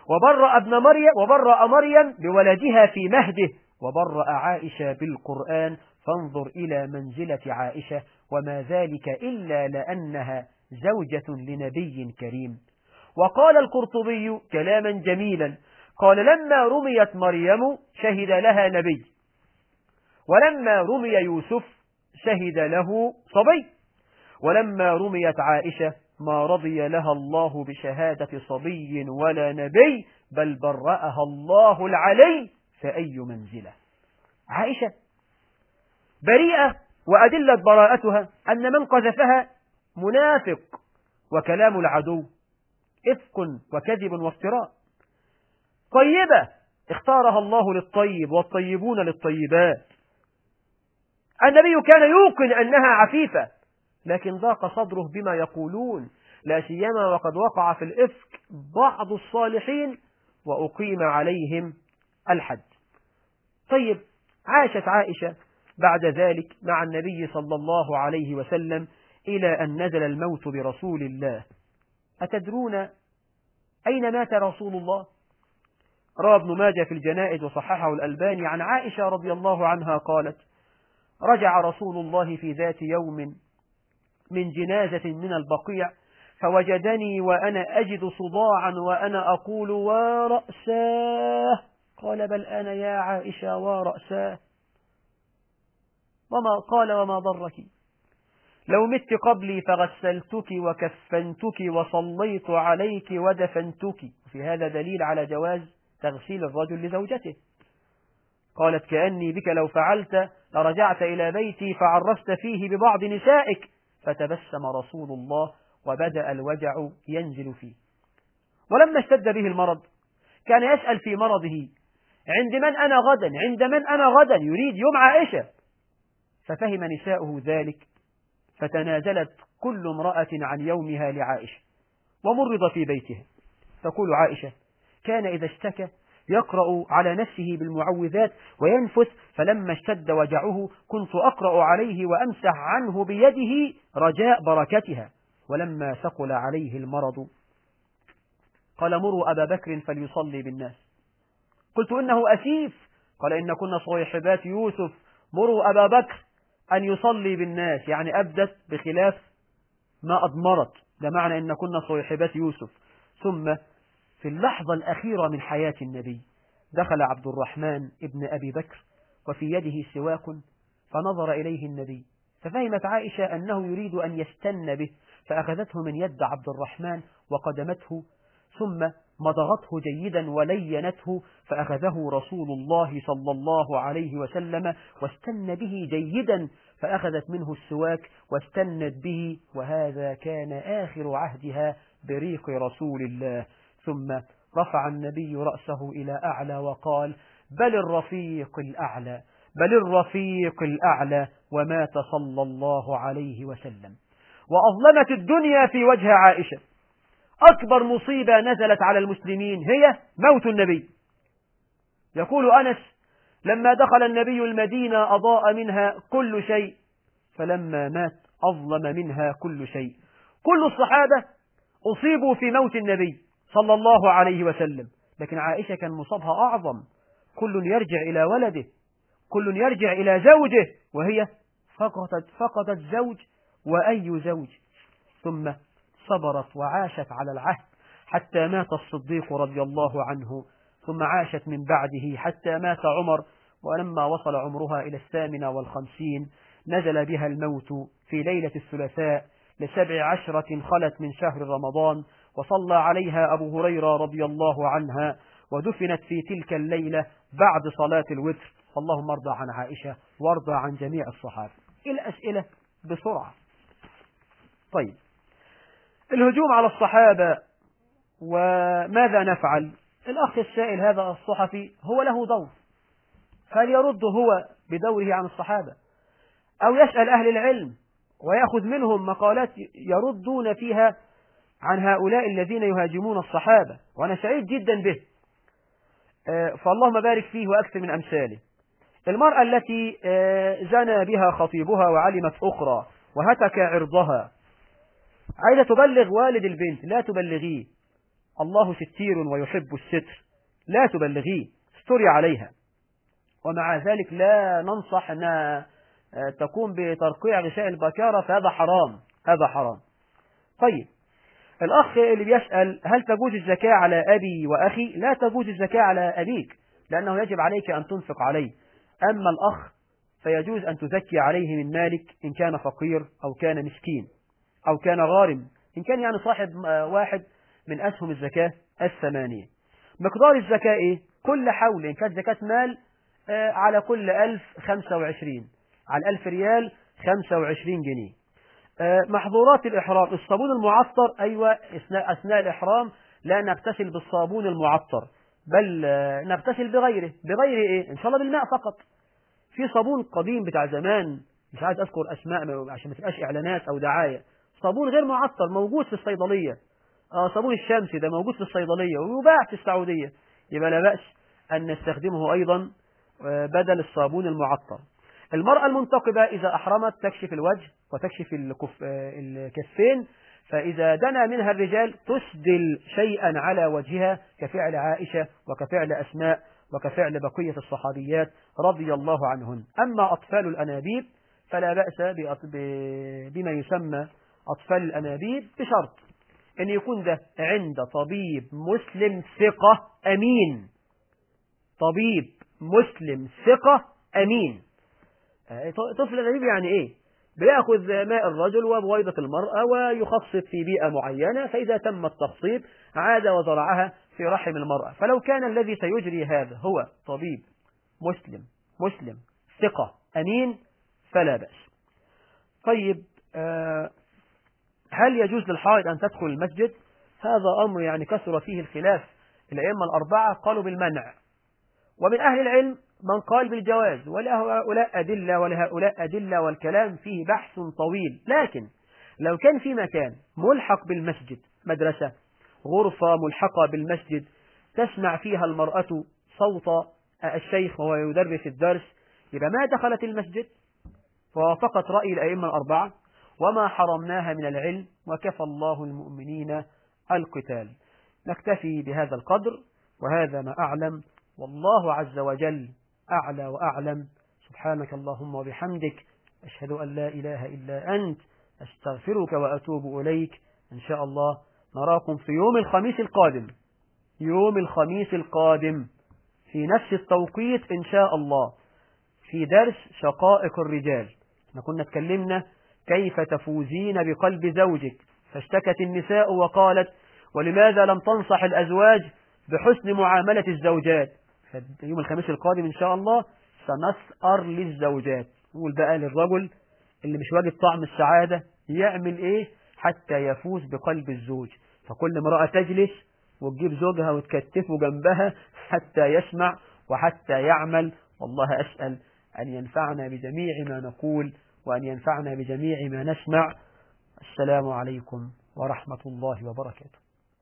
وبرأ مريم بولدها في مهده، وبرأ عائشة بالقرآن. فانظر إلى منزلة عائشة، وما ذلك إلا لأنها زوجة لنبي كريم. وقال القرطبي كلاما جميلا، قال لما رميت مريم شهد لها نبي، ولما رمي يوسف شهد له صبي، ولما رميت عائشة ما رضي لها الله بشهادة صبي ولا نبي، بل برأها الله العلي، فأي منزلة. عائشة بريئة، وأدلة براءتها أن من قذفها منافق، وكلام العدو إفك وكذب وافتراء. طيبة اختارها الله للطيب والطيبون للطيبات. النبي كان يوقن أنها عفيفة، لكن ضاق صدره بما يقولون، لا سيما وقد وقع في الإفك بعض الصالحين وأقيم عليهم الحد. طيب عاشت عائشة بعد ذلك مع النبي صلى الله عليه وسلم إلى أن نزل الموت برسول الله. أتدرون أين مات رسول الله؟ روى ابن ماجه في الجنائز وصححه الألباني عن عائشة رضي الله عنها قالت رجع رسول الله في ذات يوم من جنازة من البقيع، فوجدني وأنا أجد صداعا وأنا أقول ورأساه، قال بل أنا يا عائشة ورأساه، وما ضرك لو مت قبلي فغسلتك وكفنتك وصليت عليك ودفنتك. في هذا دليل على جواز تغسيل الرجل لزوجته. قالت كأني بك لو فعلت لرجعت إلى بيتي فعرست فيه ببعض نسائك، فتبسم رسول الله وبدأ الوجع ينزل فيه. ولما اشتد به المرض كان يسأل في مرضه عند من أنا غدا، عند من أنا غدا، يريد يوم عائشة. ففهم نساؤه ذلك، فتنازلت كل امرأة عن يومها لعائشة، ومرض في بيتها. تقول عائشة كان إذا اشتكى يقرأ على نفسه بالمعوذات وينفث، فلما اشتد وجعه كنت أقرأ عليه وأمسح عنه بيده رجاء بركتها. ولما ثقل عليه المرض قال مروا أبا بكر فليصلي بالناس. قلت إنه أسيف، قال إن كنا صيحبات يوسف، مروا أبا بكر أن يصلي بالناس، يعني أبدت بخلاف ما أضمرت، ده معنى إن كنا صيحبات يوسف. ثم في اللحظة الأخيرة من حياة النبي دخل عبد الرحمن ابن أبي بكر وفي يده سواك، فنظر إليه النبي ففهمت عائشة أنه يريد أن يستن به، فأخذته من يد عبد الرحمن وقدمته، ثم مضغته جيدا ولينته، فأخذه رسول الله صلى الله عليه وسلم واستن به جيدا، فأخذت منه السواك واستنت به، وهذا كان آخر عهدها بريق رسول الله. ثم رفع النبي رأسه إلى أعلى وقال بل الرفيق الأعلى، بل الرفيق الأعلى. ومات صلى الله عليه وسلم. وأظلمت الدنيا في وجه عائشة. أكبر مصيبة نزلت على المسلمين هي موت النبي. يقول أنس: لما دخل النبي المدينة أضاء منها كل شيء، فلما مات أظلم منها كل شيء. كل الصحابة أصيبوا في موت النبي صلى الله عليه وسلم، لكن عائشة كان مصابها أعظم. كل يرجع إلى ولده، كل يرجع إلى زوجه، وهي فقدت زوج، وأي زوج. ثم صبرت وعاشت على العهد حتى مات الصديق رضي الله عنه، ثم عاشت من بعده حتى مات عمر. ولما وصل عمرها إلى 58 نزل بها الموت في ليلة الثلاثاء ل17 خلت من شهر رمضان، وصلى عليها أبو هريرة رضي الله عنها، ودفنت في تلك الليلة بعد صلاة الوتر. اللهم ارضى عن عائشة وارضى عن جميع الصحابة. الأسئلة بسرعة. طيب، الهجوم على الصحابة وماذا نفعل؟ الأخ السائل هذا الصحفي هو له دور، فليرد هو بدوره عن الصحابة، أو يسأل أهل العلم ويأخذ منهم مقالات يردون فيها عن هؤلاء الذين يهاجمون الصحابة، وأنا سعيد جدا به، فاللهم بارك فيه وأكثر من أمثاله. المرأة التي زنى بها خطيبها وعلمت أخرى وهتك عرضها، عايزة تبلغ والد البنت: لا تبلغيه، الله ستير ويحب الستر، لا تبلغيه، استري عليها. ومع ذلك لا ننصح أن تقوم بترقيع غشاء البكارة، فهذا حرام، هذا حرام. طيب، الأخ اللي بيسأل: هل تجوز الزكاة على أبي وأخي؟ لا تجوز الزكاة على أبيك، لأنه يجب عليك أن تنفق عليه. أما الأخ فيجوز أن تزكي عليه من مالك إن كان فقير أو كان مسكين أو كان غارم، إن كان يعني صاحب واحد من أسهم الزكاة 8. مقدار الزكاة إيه؟ كل حول، إن كانت زكاة مال على كل 1000 25، على 1000 ريال 25 جنيه. محظورات الإحرام: الصابون المعطر، أيوة، أثناء الإحرام لا نغتسل بالصابون المعطر، بل نغتسل بغيره. بغير إيه؟ إن شاء الله بالماء فقط. في صابون قديم بتاع زمان، مش عايز أذكر أسماء عشان ما تبقاش إعلانات أو دعاية، صابون غير معطر موجود في الصيدلية، صابون الشمسي ده موجود في الصيدلية ويباع في السعودية، يبقى لا بأس أن نستخدمه أيضا بدل الصابون المعطر. المرأة المنتقبة إذا أحرمت تكشف الوجه وتكشف الكفين، فإذا دنا منها الرجال تسدل شيئا على وجهها، كفعل عائشة وكفعل أسماء وكفعل بقية الصحابيات رضي الله عنهن. أما أطفال الأنابيب فلا بأس بما يسمى أطفال الأنابيب، بشرط أن يكون ده عند طبيب مسلم ثقة أمين، طبيب مسلم ثقة أمين. طفل الأنابيب يعني إيه؟ بيأخذ ماء الرجل وبويضة المرأة ويخصب في بيئة معينة، فإذا تم التخصيب عاد وزرعها في رحم المرأة. فلو كان الذي سيجري هذا هو طبيب مسلم ثقة أمين فلا بأس. طيب، هل يجوز للحائض أن تدخل المسجد؟ هذا أمر يعني كثر فيه الخلاف. الأئمة الأربعة قالوا بالمنع، ومن أهل العلم من قال بالجواز، ولهؤلاء أدلة والكلام فيه بحث طويل. لكن لو كان في مكان ملحق بالمسجد، مدرسة، غرفة ملحقة بالمسجد، تسمع فيها المرأة صوت الشيخ وهو يدرس الدرس، يبقى ما دخلت المسجد، فوافقت رأي الأئمة الأربعة، وما حرمناها من العلم، وكفى الله المؤمنين القتال. نكتفي بهذا القدر، وهذا ما أعلم، والله عز وجل أعلى وأعلم. سبحانك اللهم وبحمدك، أشهد أن لا إله إلا أنت، أستغفرك وأتوب إليك. إن شاء الله نراكم في يوم الخميس القادم في نفس التوقيت إن شاء الله، في درس شقائق الرجال. كنا اتكلمنا كيف تفوزين بقلب زوجك، فاشتكت النساء وقالت: ولماذا لم تنصح الأزواج بحسن معاملة الزوجات؟ يوم الخميس القادم إن شاء الله سنسأر للزوجات، نقول بقى للرجل اللي مش واجد طعم السعادة يعمل إيه حتى يفوز بقلب الزوج. فكل امرأة تجلس وتجيب زوجها وتكتفه جنبها حتى يسمع وحتى يعمل. والله أسأل أن ينفعنا بجميع ما نقول وأن ينفعنا بجميع ما نسمع. السلام عليكم ورحمة الله وبركاته.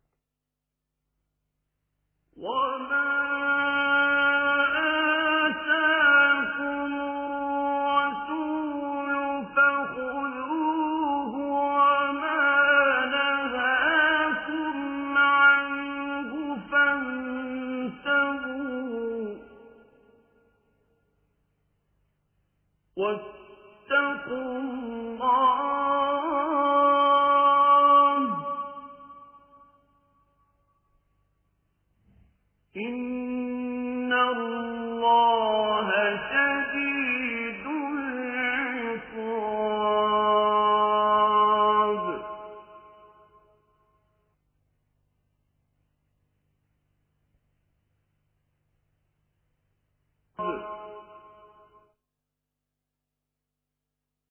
وما آتاكم الرسول فخذوه وما نهاكم عنه فانتهوا واتقوا الله إن